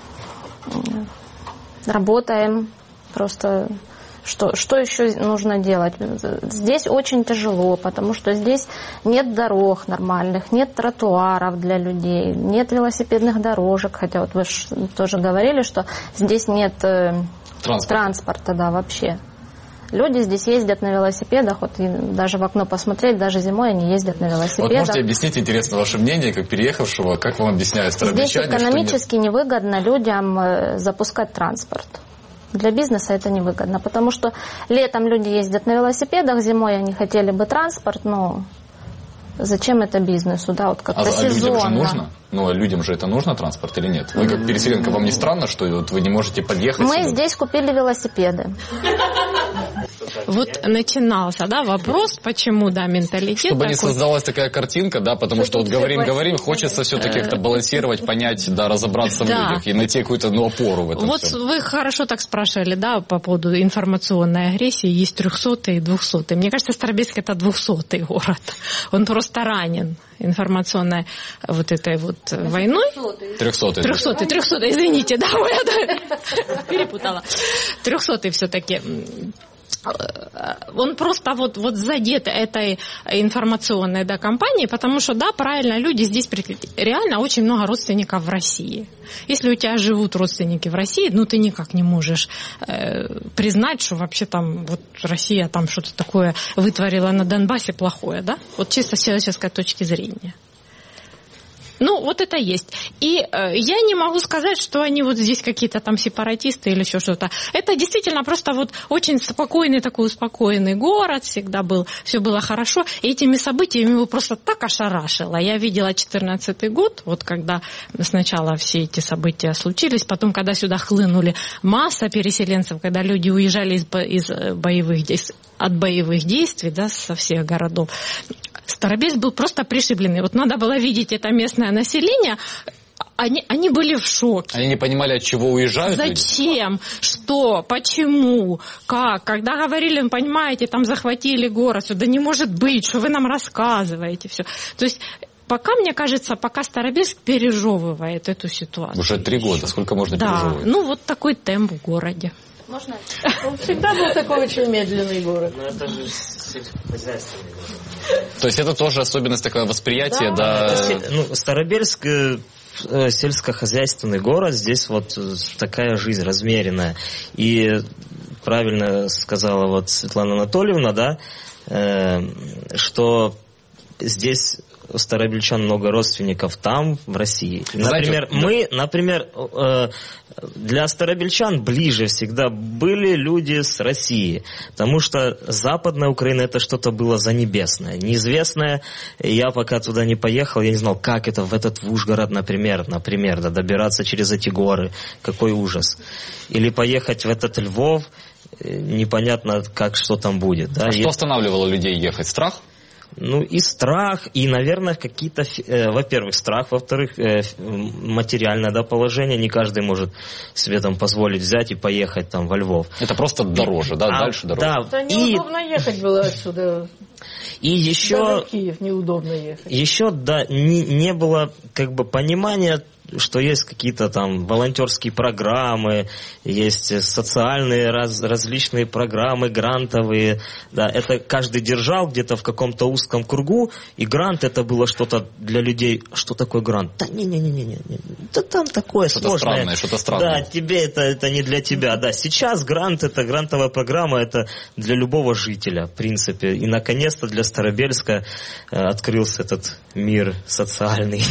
Работаем. Просто... Что еще нужно делать? Здесь очень тяжело, потому что здесь нет дорог нормальных, нет тротуаров для людей, нет велосипедных дорожек, хотя вы тоже говорили, что здесь нет транспорта, да, вообще. Люди здесь ездят на велосипедах, даже в окно посмотреть, даже зимой они ездят на велосипедах. Вот можете объяснить, интересно, ваше мнение, как переехавшего, как вам объясняют старобельчане? Здесь экономически невыгодно людям запускать транспорт. Для бизнеса это невыгодно, потому что летом люди ездят на велосипедах, зимой они хотели бы транспорт, но зачем это бизнесу, да, как-то сезонно. Людям же нужно? Людям же это нужно, транспорт, или нет? Вы как переселенка, вам не странно, что вы не можете подъехать? Мы здесь купили велосипеды. Начинался, вопрос, почему, менталитет. Чтобы не создалась такая картинка, потому что говорим, хочется все-таки как-то балансировать, понять, разобраться в людях и найти какую-то опору в этом всем. Вы хорошо так спрашивали, по поводу информационной агрессии, есть 300-й и 200-й. Мне кажется, Старобельск это 200-й город. Он просто ранен информационной этой войной. 300-й, извините, я перепутала. 300-й все-таки. Он просто задет этой информационной кампанией, потому что, правильно, люди здесь реально очень много родственников в России. Если у тебя живут родственники в России, ты никак не можешь признать, что вообще там Россия там что-то такое вытворила на Донбассе плохое, чисто с человеческой точки зрения. Это есть. И я не могу сказать, что они здесь какие-то там сепаратисты или еще что-то. Это действительно просто очень успокоенный город всегда был. Все было хорошо. И этими событиями его просто так ошарашило. Я видела 2014 год, когда сначала все эти события случились, потом, когда сюда хлынули масса переселенцев, когда люди уезжали от боевых действий, со всех городов. Старобельск был просто пришибленный. Надо было видеть это местное население. Они были в шоке. Они не понимали, от чего уезжают люди? Зачем? Что? Почему? Как? Когда говорили, понимаете, там захватили город. Да не может быть, что вы нам рассказываете. Все. То есть... мне кажется, Старобельск пережевывает эту ситуацию. Уже 3 года. Сколько можно пережевывать? Такой темп в городе. Можно? Он всегда был такой очень медленный город. Это же сельскохозяйственный город. То есть это тоже особенность такого восприятия, Старобельск сельскохозяйственный город, здесь такая жизнь размеренная. И правильно сказала Светлана Анатольевна, что здесь у старобельчан много родственников там, в России. Например, для старобельчан ближе всегда были люди с России, потому что Западная Украина это что-то было занебесное, неизвестное. Я пока туда не поехал, я не знал, как это в этот Ужгород, например, да, добираться через эти горы, какой ужас. Или поехать в этот Львов, непонятно, что там будет. Да? Что останавливало людей ехать? Страх? Ну, и страх, и, наверное, какие-то, во-первых, страх, во-вторых, материальное, да, положение. Не каждый может себе там позволить взять и поехать там во Львов. Это просто дороже, да, дальше дороже. Да, да неудобно ехать было отсюда. И еще... Даже в Киев неудобно ехать. Еще, да, не было как бы понимания, что есть какие-то там волонтерские программы, есть социальные различные программы, грантовые. Да, это каждый держал где-то в каком-то узком кругу, и грант это было что-то для людей. Что такое грант? Да не. Да там такое сложное. Что-то странное. Да, тебе это не для тебя. Да, сейчас грант, это грантовая программа, это для любого жителя, в принципе. И наконец-то для Старобельска открылся этот мир социальный.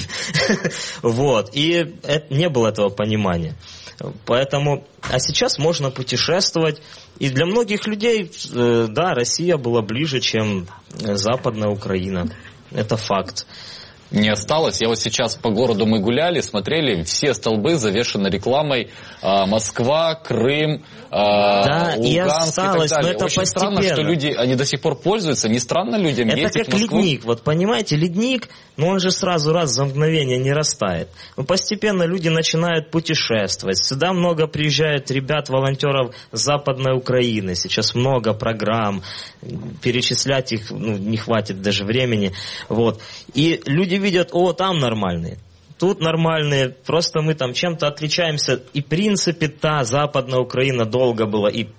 Вот. И не было этого понимания. Поэтому, а сейчас можно путешествовать. И для многих людей, да, Россия была ближе, чем Западная Украина. Это факт. Не осталось. Я вот сейчас по городу мы гуляли, смотрели, все столбы завешены рекламой Москва, Крым, да, Луганск и осталось, и так далее. Но это очень постепенно. Странно, что люди, они до сих пор пользуются. Не странно людям это ездить как в Москву? ледник. Вот понимаете, ледник, но он же сразу раз за мгновение не растает. Но постепенно люди начинают путешествовать. Сюда много приезжают ребят, волонтеров с Западной Украины. Сейчас много программ. Перечислять их не хватит даже времени. Вот. И люди видят, там нормальные. Тут нормальные, просто мы там чем-то отличаемся. И в принципе та Западная Украина долго была, и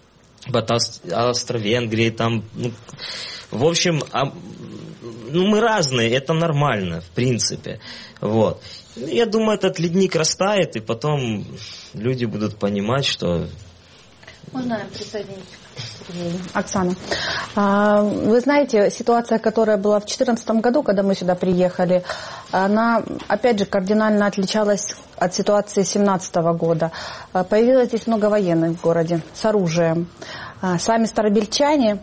Австро-Венгрии там, в общем, мы разные, это нормально, в принципе. Вот. Я думаю, этот ледник растает, и потом люди будут понимать, что... Можно присоединиться? Оксана, вы знаете, ситуация, которая была в 2014 году, когда мы сюда приехали, она, опять же, кардинально отличалась от ситуации 2017 года. Появилось здесь много военных в городе с оружием. Сами старобельчане,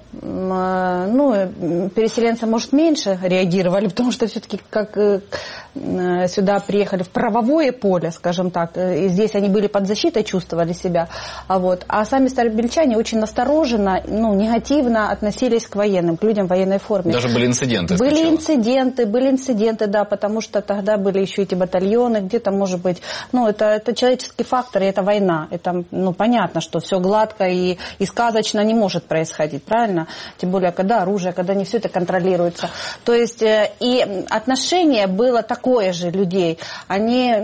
переселенцы, может, меньше реагировали, потому что все-таки как сюда приехали в правовое поле, скажем так, и здесь они были под защитой, чувствовали себя. А сами старобельчане очень настороженно, негативно относились к военным, к людям в военной форме. Даже были инциденты. Были инциденты, да, потому что тогда были еще эти батальоны, где-то, может быть, это человеческий фактор, и это война. Это, понятно, что все гладко и сказочно не может происходить, правильно? Тем более, когда оружие, когда не все это контролируется. То есть, и отношение было такое же людей. Они,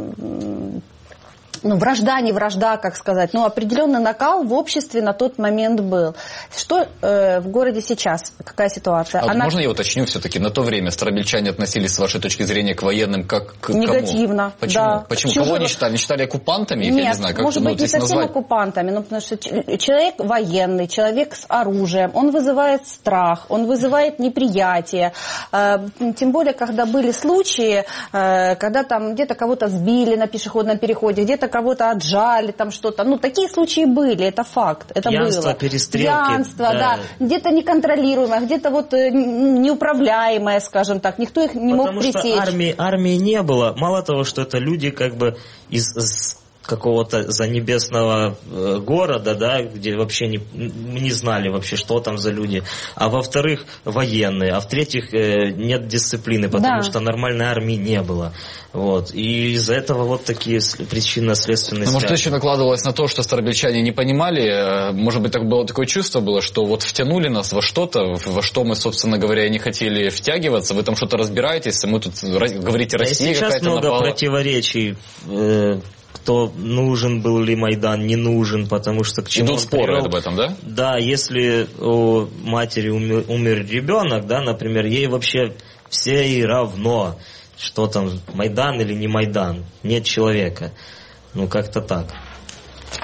вражда, не вражда, как сказать, определенный накал в обществе на тот момент был. Что в городе сейчас? Какая ситуация? Можно я уточню все-таки? На то время старобельчане относились, с вашей точки зрения, к военным как к негативно, кому? Почему? Да. Почему? Кого они считали? Они считали оккупантами? Нет, я не знаю, как может быть, не совсем оккупантами, потому что человек военный, человек с оружием, он вызывает страх, он вызывает неприятие. Тем более, когда были случаи, когда там где-то кого-то сбили на пешеходном переходе, где-то кого-то отжали, там что-то. Такие случаи были, это факт. Это пьянство, было. Перестрелки. Пьянство, да. Где-то неконтролируемое, где-то неуправляемое, скажем так. Никто их не мог пресечь. Потому что армии не было. Мало того, что это люди как бы из какого-то занебесного города, да, где вообще не знали вообще, что там за люди. А во-вторых, военные. А в-третьих, нет дисциплины, потому что нормальной армии не было. Вот. И из-за этого такие причинно-следственные связи. Может, еще накладывалось на то, что старобельчане не понимали. Может быть, такое чувство было, что втянули нас во что-то, во что мы, собственно говоря, не хотели втягиваться. Вы там что-то разбираетесь, а мы тут говорите, Россия какая-то напала. Сейчас много противоречий. Кто нужен был ли Майдан, не нужен, потому что к чему идут споры об этом, да? Да, если у матери умер ребенок, да, например, ей вообще все и равно, что там, Майдан или не Майдан, нет человека. Как-то так.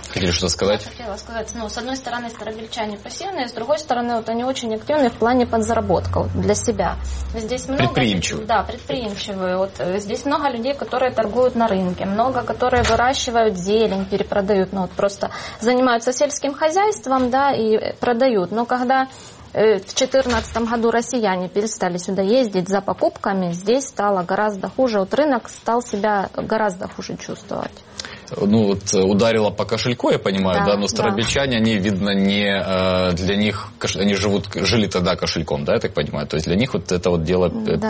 Хотели что-то сказать? Я хотела сказать, с одной стороны, старобельчане пассивные, с другой стороны, вот они очень активные в плане подзаработка для себя. Здесь много, предприимчивые. Да, предприимчивые. Вот здесь много людей, которые торгуют на рынке, много, которые выращивают зелень, перепродают, просто занимаются сельским хозяйством, да, и продают. Но когда в 2014 году россияне перестали сюда ездить за покупками, здесь стало гораздо хуже. Вот рынок стал себя гораздо хуже чувствовать. Ударило по кошельку, я понимаю, да, но старобельчане, они, видно, не для них, они жили тогда кошельком, да, я так понимаю, то есть для них вот это вот дело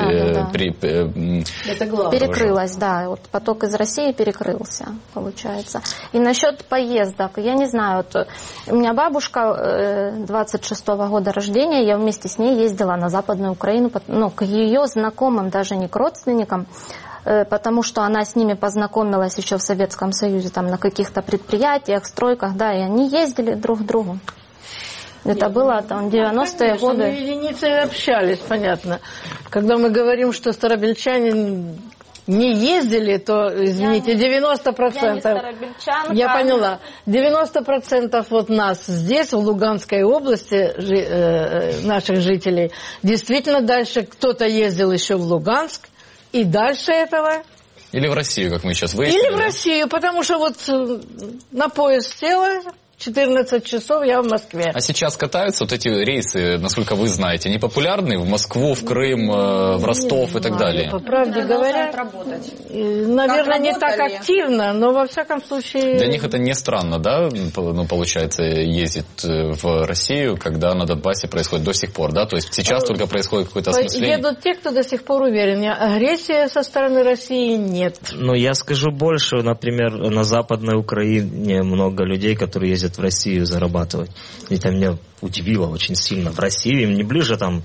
перекрылось, да, вот поток из России перекрылся, получается. И насчет поездок, я не знаю, у меня бабушка 26-го года рождения, я вместе с ней ездила на Западную Украину, к ее знакомым, даже не к родственникам, потому что она с ними познакомилась еще в Советском Союзе, там на каких-то предприятиях, стройках, да, и они ездили друг к другу. Это было там 90-е годы. Мы единицы общались, понятно. Когда мы говорим, что старобельчане не ездили, то, извините, 90%. Я не старобельчанка. Я поняла. 90% вот нас здесь, в Луганской области, наших жителей, действительно дальше кто-то ездил еще в Луганск, и дальше этого... Или в Россию, как мы сейчас выяснили. Или в Россию, потому что вот на поезд села, 14 часов я в Москве. А сейчас катаются вот эти рейсы, насколько вы знаете, они популярны в Москву, в Крым, в Ростов и так далее? По правде говоря, наверное, не так активно, но во всяком случае... Для них это не странно, да, получается, ездить в Россию, когда на Донбассе происходит до сих пор, да? То есть сейчас только происходит какое-то осмысление? Едут те, кто до сих пор уверен. Агрессии со стороны России нет. Но я скажу больше, например, на Западной Украине много людей, которые ездят в Россию зарабатывать. И это меня удивило очень сильно. В Россию им не ближе там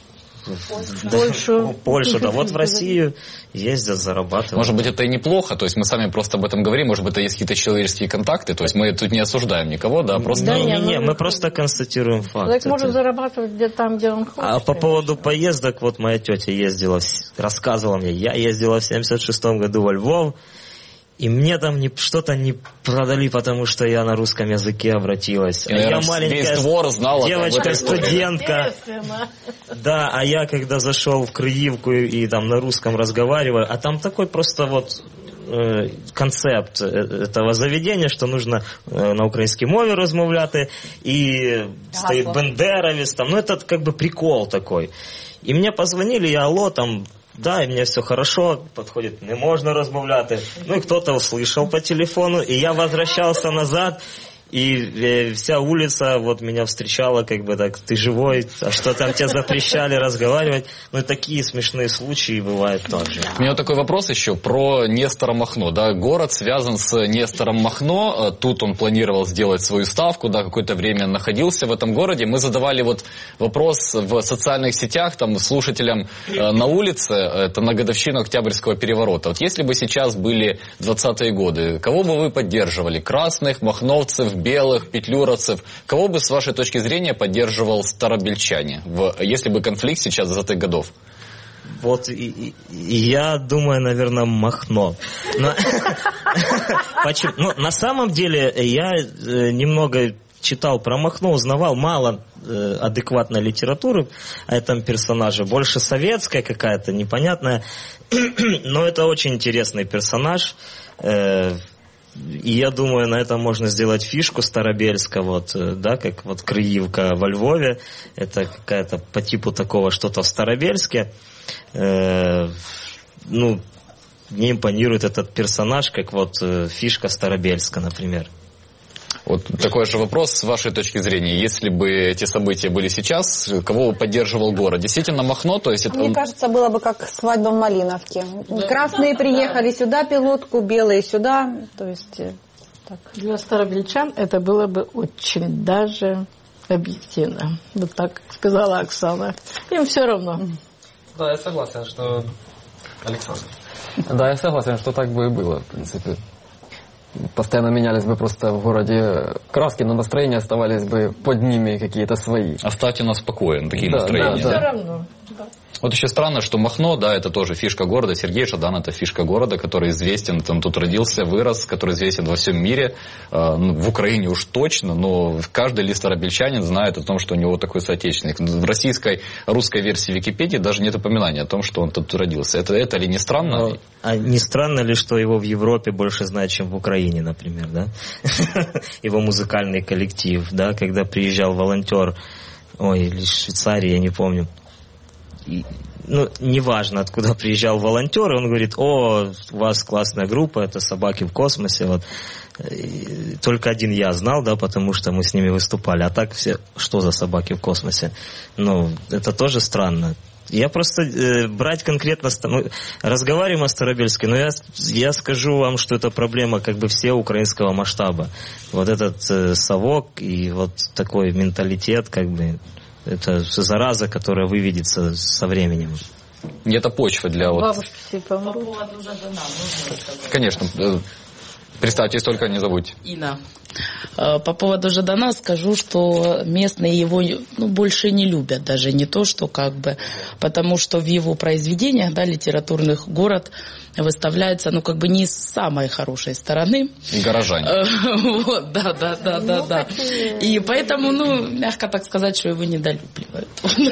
Польшу, да. Вот в Россию ездят, зарабатывают. Может быть, это и неплохо, то есть мы сами просто об этом говорим, может быть, это есть какие-то человеческие контакты, то есть мы тут не осуждаем никого, да, просто... Не, мы просто констатируем факт. Человек может зарабатывать где-то там, где он хочет. А по поводу поездок, вот моя тетя ездила, рассказывала мне, я ездила в 76-м году во Львов, и мне там что-то не продали, потому что я на русском языке обратилась. И, наверное, я маленькая девочка-студентка. Да, а я когда зашел в Криївку и там на русском разговариваю, а там такой просто вот концепт этого заведения, что нужно на українській мові розмовляти, и стоит бендеровец, там, это как бы прикол такой. И мне позвонили, я алло, там, да, и мне все хорошо, подходит, не можно размовляти. Ну и кто-то услышал по телефону, и я возвращался назад, и вся улица вот меня встречала, как бы так, ты живой, а что там тебе запрещали разговаривать. Ну и такие смешные случаи бывают тоже. У меня вот такой вопрос еще про Нестора Махно. Да, город связан с Нестором Махно, тут он планировал сделать свою ставку, да, какое-то время находился в этом городе. Мы задавали вот вопрос в социальных сетях, там, слушателям на улице, это на годовщину Октябрьского переворота. Вот если бы сейчас были 20-е годы, кого бы вы поддерживали? Красных, махновцев, белых, петлюровцев? Кого бы, с вашей точки зрения, поддерживал старобельчане, если бы конфликт сейчас 20-х годов? Вот и я думаю, наверное, Махно. На самом деле, я немного читал про Махно, узнавал мало адекватной литературы о этом персонаже. Больше советская какая-то, непонятная. Но это очень интересный персонаж. И я думаю, на этом можно сделать фишку Старобельска, вот, да, как вот Криївка во Львове. Это какая-то по типу такого что-то в Старобельске. Ну, мне импонирует этот персонаж, как вот фишка Старобельска, например. Вот такой же вопрос с вашей точки зрения. Если бы эти события были сейчас, кого поддерживал город? Действительно Махно? То есть это... Мне кажется, было бы как свадьба в Малиновке. Красные приехали сюда пилотку, белые сюда. То есть так. Для старобельчан это было бы очень даже объективно. Вот так сказала Оксана. Им все равно. Да, я согласен, что... Александр. Да, я согласен, что так бы и было, в принципе. Постоянно менялись бы просто в городе краски, но настроения оставались бы под ними какие-то свои. Оставьте нас в покое, такие настроения. Да. Все равно. Да. Вот еще странно, что Махно, да, это тоже фишка города. Сергей Жадан — это фишка города, который известен, там тут родился, вырос, который известен во всем мире. В Украине уж точно, но каждый ли старобельчанин знает о том, что у него такой соотечественник. В русской версии Википедии даже нет упоминания о том, что он тут родился. Это ли не странно? А не странно ли, что его в Европе больше знают, чем в Украине, например, да? Его музыкальный коллектив, да, когда приезжал волонтер, или из Швейцарии, я не помню. Неважно, откуда приезжал волонтер, и он говорит: о, у вас классная группа, это «Собаки в космосе». Вот. Только один я знал, да, потому что мы с ними выступали. А так все, что за «Собаки в космосе»? Это тоже странно. Я просто брать конкретно, разговариваем о Старобельске, но я скажу вам, что это проблема как бы всего украинского масштаба. Вот этот совок и вот такой менталитет, как бы, это зараза, которая выведется со временем. И это почва для вот... Бабушки все помрут. По поводу Жадана можно сказать? Конечно. Представьтесь, только не забудьте. Инна. По поводу Жадана скажу, что местные его больше не любят, даже не то, что как бы, потому что в его произведениях, да, литературных, город выставляется, как бы не с самой хорошей стороны. И горожане. Вот, да. И поэтому, мягко так сказать, что его недолюбливают.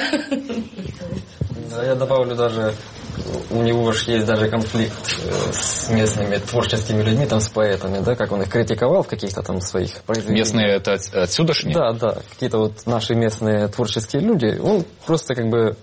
Да, я добавлю даже, у него же есть даже конфликт с местными творческими людьми, там, с поэтами, да, как он их критиковал в каких-то там своих произведениях. Местные это отсюдашние? Да, какие-то вот наши местные творческие люди, он просто как бы,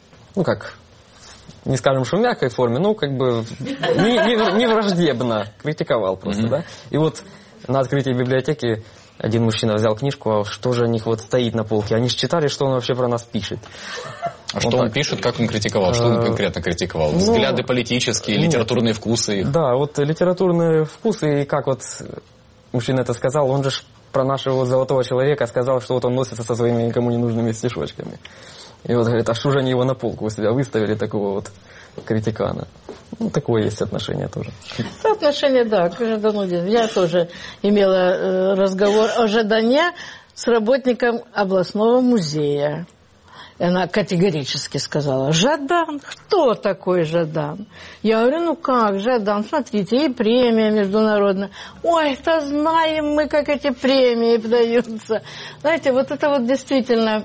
не скажем, что в мягкой форме, как бы не враждебно критиковал просто, да. И вот на открытии библиотеки один мужчина взял книжку, а что же у них вот стоит на полке? Они же читали, что он вообще про нас пишет. А что он пишет, как он критиковал? Что он конкретно критиковал? Взгляды политические, литературные вкусы? Да, вот литературные вкусы, и как вот мужчина это сказал, он же про нашего золотого человека сказал, что вот он носится со своими никому не нужными стишочками. И вот говорит, а что же они его на полку у себя выставили, такого вот критикана? Такое есть отношение тоже. Отношение, да, к Жадану. Я тоже имела разговор о Жадане с работником областного музея. И она категорически сказала: Жадан? Кто такой Жадан? Я говорю, как Жадан? Смотрите, и премия международная. Ой, это знаем мы, как эти премии подаются. Знаете, вот это вот действительно...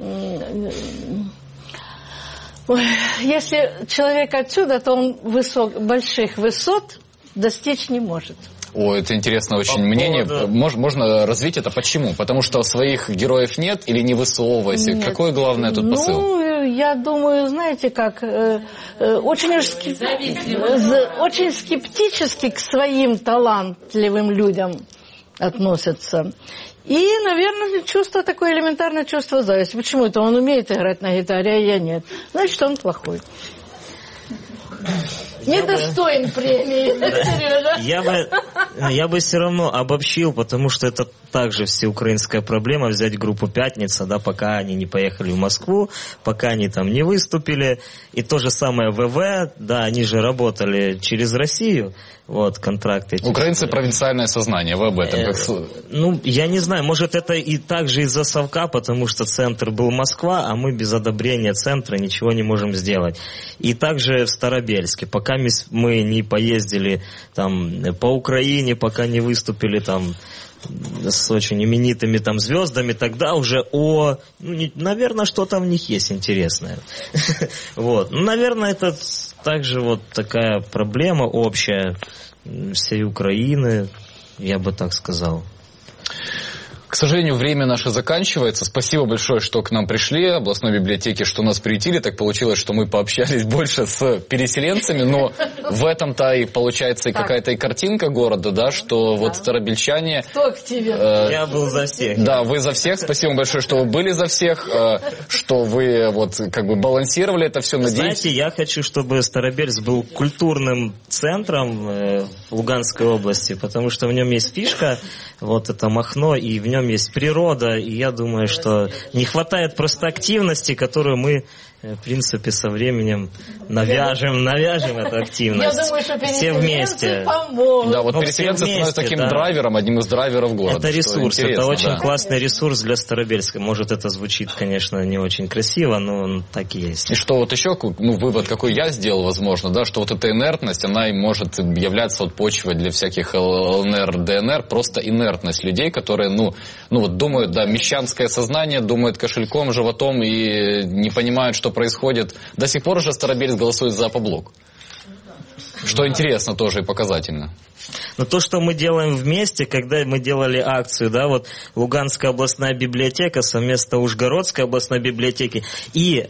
Ой, если человек отсюда, то он больших высот достичь не может. Это интересное очень мнение. Можно развить это? Почему? Потому что своих героев нет или не высовывайся? Нет. Какой главный тут посыл? Я думаю, знаете как, очень скептически к своим талантливым людям относятся. И, наверное, такое элементарное чувство зависти. Почему это он умеет играть на гитаре, а я нет? Значит, он плохой. Недостоин премии, Сережа. Я бы все равно обобщил, потому что это также всеукраинская проблема, взять группу «Пятница», да, пока они не поехали в Москву, пока они там не выступили. И то же самое ВВ, да, они же работали через Россию, вот, контракты. Украинцы провинциальное сознание, вы об этом как... Я не знаю, может это и также из-за совка, потому что центр был Москва, а мы без одобрения центра ничего не можем сделать. И также в Старобельске, пока мы не поездили там по Украине, пока не выступили там с очень именитыми там звездами, тогда уже наверное, что-то в них есть интересное. Вот. Наверное, это также вот такая проблема общая всей Украины, я бы так сказал. К сожалению, время наше заканчивается. Спасибо большое, что к нам пришли, областной библиотеке, что нас приютили. Так получилось, что мы пообщались больше с переселенцами, но в этом-то и получается и какая-то и картинка города, да, что вот старобельчане... Кто активен? Я был за всех. Да, вы за всех. Спасибо большое, что вы были за всех, что вы вот как бы балансировали это все. Знаете, я хочу, чтобы Старобельск был культурным центром в Луганской области, потому что в нем есть фишка, вот это Махно, и в нем есть природа, и я думаю, что не хватает просто активности, которую мы В принципе, со временем навяжем эту активность. Я думаю, что все вместе помогут. Да, вот переселенцы становятся таким драйвером, одним из драйверов города. Это ресурс, это очень классный ресурс для Старобельска. Может, это звучит, конечно, не очень красиво, но так и есть. И что вот еще, вывод какой я сделал, возможно, да, что вот эта инертность, она и может являться вот почвой для всяких ЛНР, ДНР, просто инертность людей, которые, вот думают, да, мещанское сознание, думают кошельком, животом и не понимают, что происходит. До сих пор уже Старобельск голосует за Опоблок. Что интересно тоже и показательно. Но то, что мы делаем вместе, когда мы делали акцию, да, вот Луганская областная библиотека совместно Ужгородской областной библиотеки и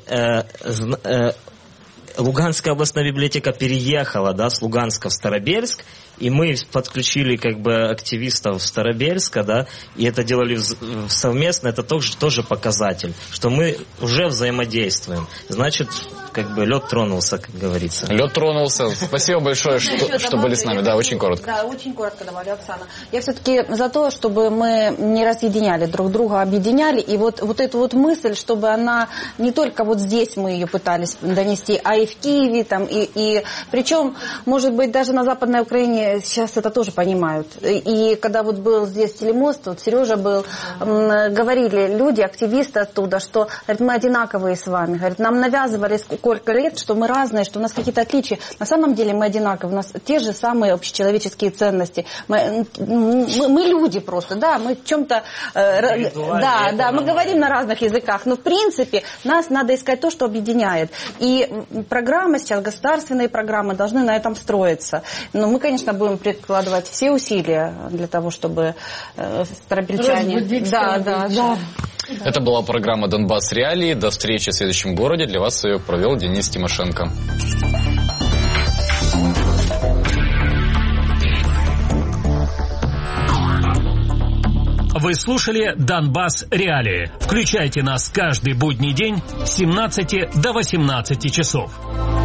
Луганская областная библиотека переехала, да, с Луганска в Старобельск, и мы подключили активистов Старобельска, да, и это делали совместно, это тоже показатель, что мы уже взаимодействуем. Значит, лед тронулся, как говорится. Лед тронулся. Спасибо большое, что были с нами. Да, очень коротко. Да, очень коротко добавлю, Оксана. Я все-таки за то, чтобы мы не разъединяли друг друга, объединяли, и вот эту вот мысль, чтобы она не только вот здесь мы ее пытались донести, а и в Киеве, там, и причем, может быть, даже на Западной Украине сейчас это тоже понимают. И когда вот был здесь телемост, вот Сережа был, говорили люди, активисты оттуда, что, говорит, мы одинаковые с вами. Говорит, нам навязывали сколько лет, что мы разные, что у нас какие-то отличия. На самом деле мы одинаковые, у нас те же самые общечеловеческие ценности. Мы люди просто, да, мы в чем-то... Да, мы говорим на разных языках, но в принципе нас надо искать то, что объединяет. И программы сейчас, государственные программы должны на этом строиться. Но мы, конечно, будем прикладывать все усилия для того, чтобы старобельчане... Да. Это была программа «Донбасс Реалии». До встречи в следующем городе. Для вас ее провел Денис Тимошенко. Вы слушали «Донбасс Реалии». Включайте нас каждый будний день с 17 до 18 часов.